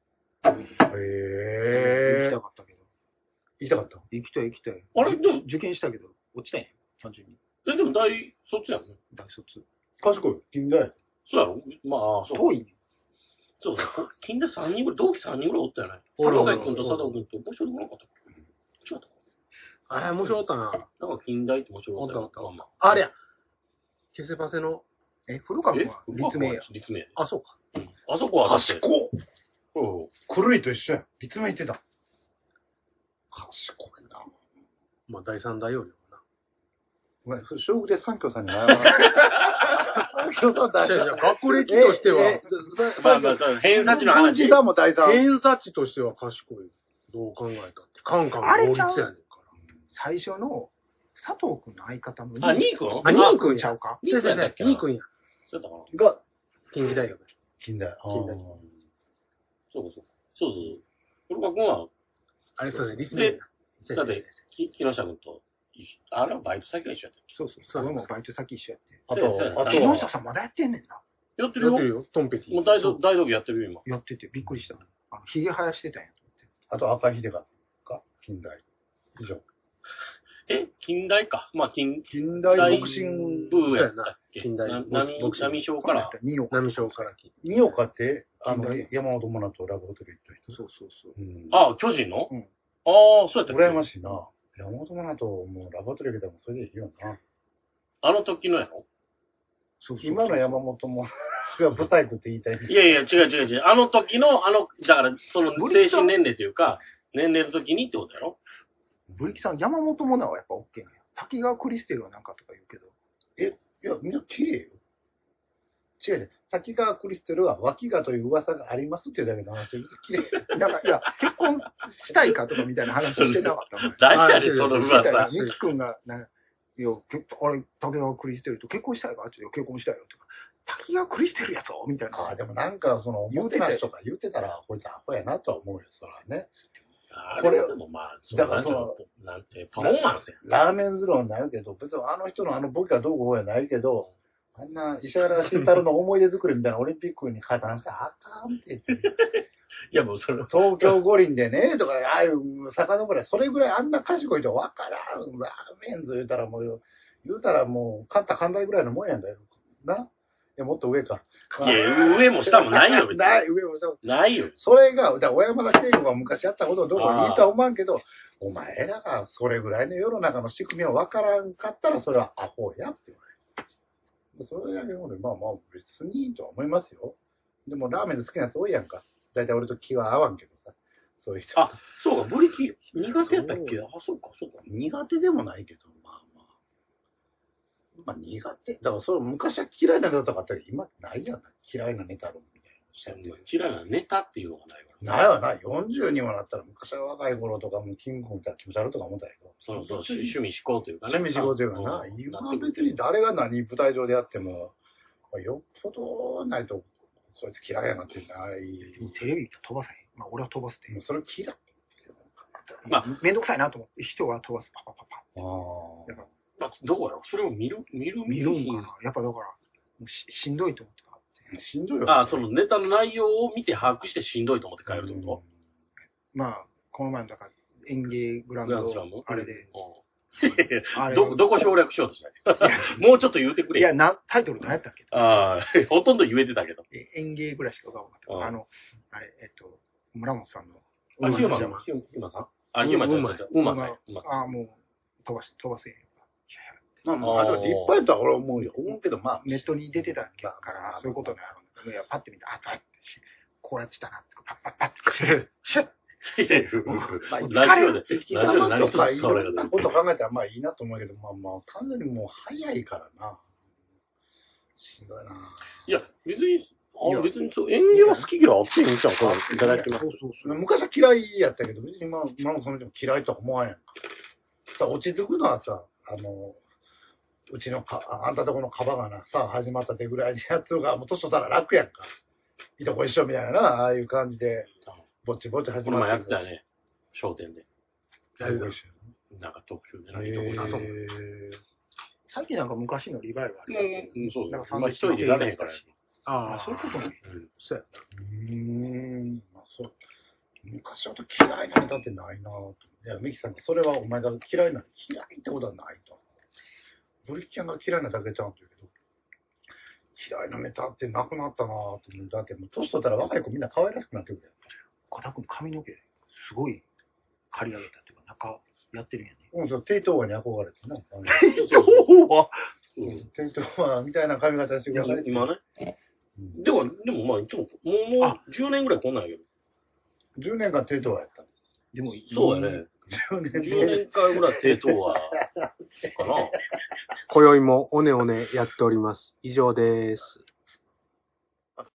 C: 行きたかったけど。
A: 行きたかった
C: 行きたい。
D: あれでも
C: 受験したけど、落ちたんや。単純に。
D: でも大卒やんね。
C: 大卒。
A: 賢い。近代。
D: そうやろまあ、そう。
C: 遠いね。
D: そうそう。近代3人ぐらい、同期3人ぐらいおったよね。
B: おるおる
D: 坂井君と佐藤君と、もう一人もなかったっけ。違ったか
B: あれ、面白かったな。
D: なんか近代って面白かったよ。
B: おったおった
D: まあ
B: あれや。ケセパセの、
C: 古川君は立命や。
D: 立命。
B: あ、そうか。
D: あそこはだって。
A: 賢っ。
D: うん。
A: 狂いと一緒やん。立命行ってた。賢いな。
B: まあ、第三大容量な。
A: ごめん、小学で三協さんに謝らない。三協さん大
B: いやいや学歴としては、
D: まあまあ、そう、偏差値の話。
A: 文治さんも第三。
B: 偏差値としては賢い。どう考えたって。カンカンの法律やねんから。
C: 最初の佐藤君の相方の
D: あ、ニー君
B: あ、ニー君
C: ちゃうか。
D: ニー君やったっけ
B: ニー君や。
D: そうやったかな
A: が、
B: 近畿大学。
A: 近代。
B: 近代
D: そうそう。そう。古川君は、
B: あれ、そうですね、立命やな。
D: だって、木下君と一緒、あれはバイト先が一緒やったっけ
C: そう。俺もバイト先一緒やって。
A: あ
D: そうや
A: と、
C: 木
D: そうや
C: 下さんまだやってんねんな。
D: やってるよ。
B: やってるよ、トンペティ。
D: もう大道芸やってるよ、今。
C: やっててびっくりした。ひげ生やしてたんやと思って。
A: あと赤秀香か、近代。以上。
D: 近代か。まあ、近
A: 代ボクシング。
D: 部やったっけ
B: 近代ボクシング
D: 波小から。
C: 二億。
B: 波小から来
A: 二岡って、
C: 近代
A: 山本真奈とラブホテル行った人。
C: そう。
A: うん。
D: あ、巨人の
C: うん
D: ああ、そうやったっけ
A: 羨ましいな。山本真奈ともうラブホテル行けたらもうそれでいいよな。
D: あの時のやろ
C: そう。
A: 今の山本も、がブサイクって言いたい。
D: いやいや、違う。あの時の、だから、その精神年齢というか、年齢の時にってことやろ
C: ブリキさん、山本モナはやっぱ OK ね。滝川クリステルはなんかとか言うけど。
A: いや、みんな綺麗よ。違う。滝川クリステルは脇がという噂がありますっていうだけの話で綺麗。
C: なんか、いや、結婚したいかとかみたいな話してなかったの。
D: 誰やねん、その
C: してたよ
D: 噂。
C: ミキ君が、いや、あれ、竹川クリステルと結婚したいかって結婚したいよとか。滝川クリステルやぞみたいな。
A: でもなんか、その、おもてなしとか言ってたら、こいつアホやなとは思うよ、そらね。
D: これはでもまあ、
A: だからその
D: なんて、パフォーマンスや。
A: ラーメンズローになるけど、別にあの人のあのボケがどうこうやないけど、あんな石原慎太郎の思い出作りみたいなオリンピックに加担したらあかんって言って。
D: いやもうそれ
A: 東京五輪でね、とか、ああいう遡り、それぐらいあんな賢い人わからん。ラーメンズ言うたらもう、勝った寛大ぐらいのもんやんだよ。な。いや、もっと上か。
D: いや、上も下もないよ、別に。
A: ない、上も下も。
D: ないよ。
A: それが、だから小山田圭吾が昔やったことをどこに言うとは思わんけど、お前らがそれぐらいの世の中の仕組みを分からんかったら、それはアホやって言われる。それだけので、まあ別にいいとは思いますよ。でもラーメンで好きなやつ多いやんか。だいたい俺と気は合わんけどさ。 そういう人。
D: あ、そうか、ブリキ苦手やったっけ？あ、そうか。
A: 苦手でもないけど、まあ苦手。だからそれ昔は嫌いなネタとかあったけど、今ないやんな。嫌いなネタ論みたいな。
D: 嫌いなネタっていうのがないわ。
A: ないわな。40にもなったら、昔は若い頃とかもキングコング見たら気持ち悪いとか思ったけど。
D: そう、趣味思考というかね。
A: 趣味思考というかな。今は別に誰が何舞台上でやっても、よっぽどないと、こいつ嫌いやなってない。
C: テレビ飛ばさへん。まあ俺は飛ばすって。
A: それ嫌い。
C: まあ、めんどくさいなと思って、人は飛ばす。パパパパ。
D: どこやろそれを見るんかな
C: やっぱだから、しんどいと思って
A: しんどいよ。
D: そのネタの内容を見て把握してしんどいと思って帰るってこと？
C: まあ、この前のだから演芸グランドあれで。
D: どこ省略しようとしたいもうちょっと言うてくれ。
C: いや、タイトル何やったっけ？
D: ほとんど言えてたけど。
C: 演芸ぐらいしか分かんなかった。あれ、村本さんの。
D: ヒューマさんヒューマちゃん。うまさん。
C: もう、飛ばせへん。
A: まあ、立派やったら俺は思うよ。思うけど、まあ。
C: ネットに出てたから、そういうことになる。いや、パッて見て、パッて、こうやってたなって、パッて、シュッ
A: ラジオで。生き様とかいろんなこと考えたらまあいいなと思うけど、まあ、単純にもう早いからな。しんどいな。
D: いや、別にそう、演芸は好き嫌いあっていいんちゃうかいただきます。
A: 昔は嫌いやったけど、別に今もその人も嫌いとは思わんやんか。さ、落ち着くのはさ、うちのあんたとこのカバがな、さ、始まったてぐらいにやつが、もう年取ったら楽やんか。いとこ一緒みたいなな、ああいう感じで、ぼちぼち始まった。
D: この前やってたよね、商店で。
B: なん
D: か特急でな、いとこで遊ぶ。
C: 最近なんか昔のリバイバル。
D: そうだ。今一人でいられへんから。
C: そういうことね。
B: そうや
A: まあそう。昔ほど嫌いなネタってないなぁと。いや、ミキさんがそれはお前が嫌いってことはないと。ブリキャンが嫌いなだけちゃうんだけど、嫌いなネタってなくなったなぁと思う。だってもう年取ったら若い子みんな可愛らしくなってくるやん。
C: 肩君髪の毛すごい刈り上げたっていうか、中やってるんやね。
A: そう、テイトーワに憧れてな。
C: テイトーワ
A: テイトーワみたいな髪型してくれ
D: 今ね。でもまあ、いつも、もう10年ぐらいこんなんやけど。
A: 10年間テイトーワやった。
D: でもそうやね。10年間ぐらいテイトーワかな。
B: 今宵もおねおねやっております。以上です。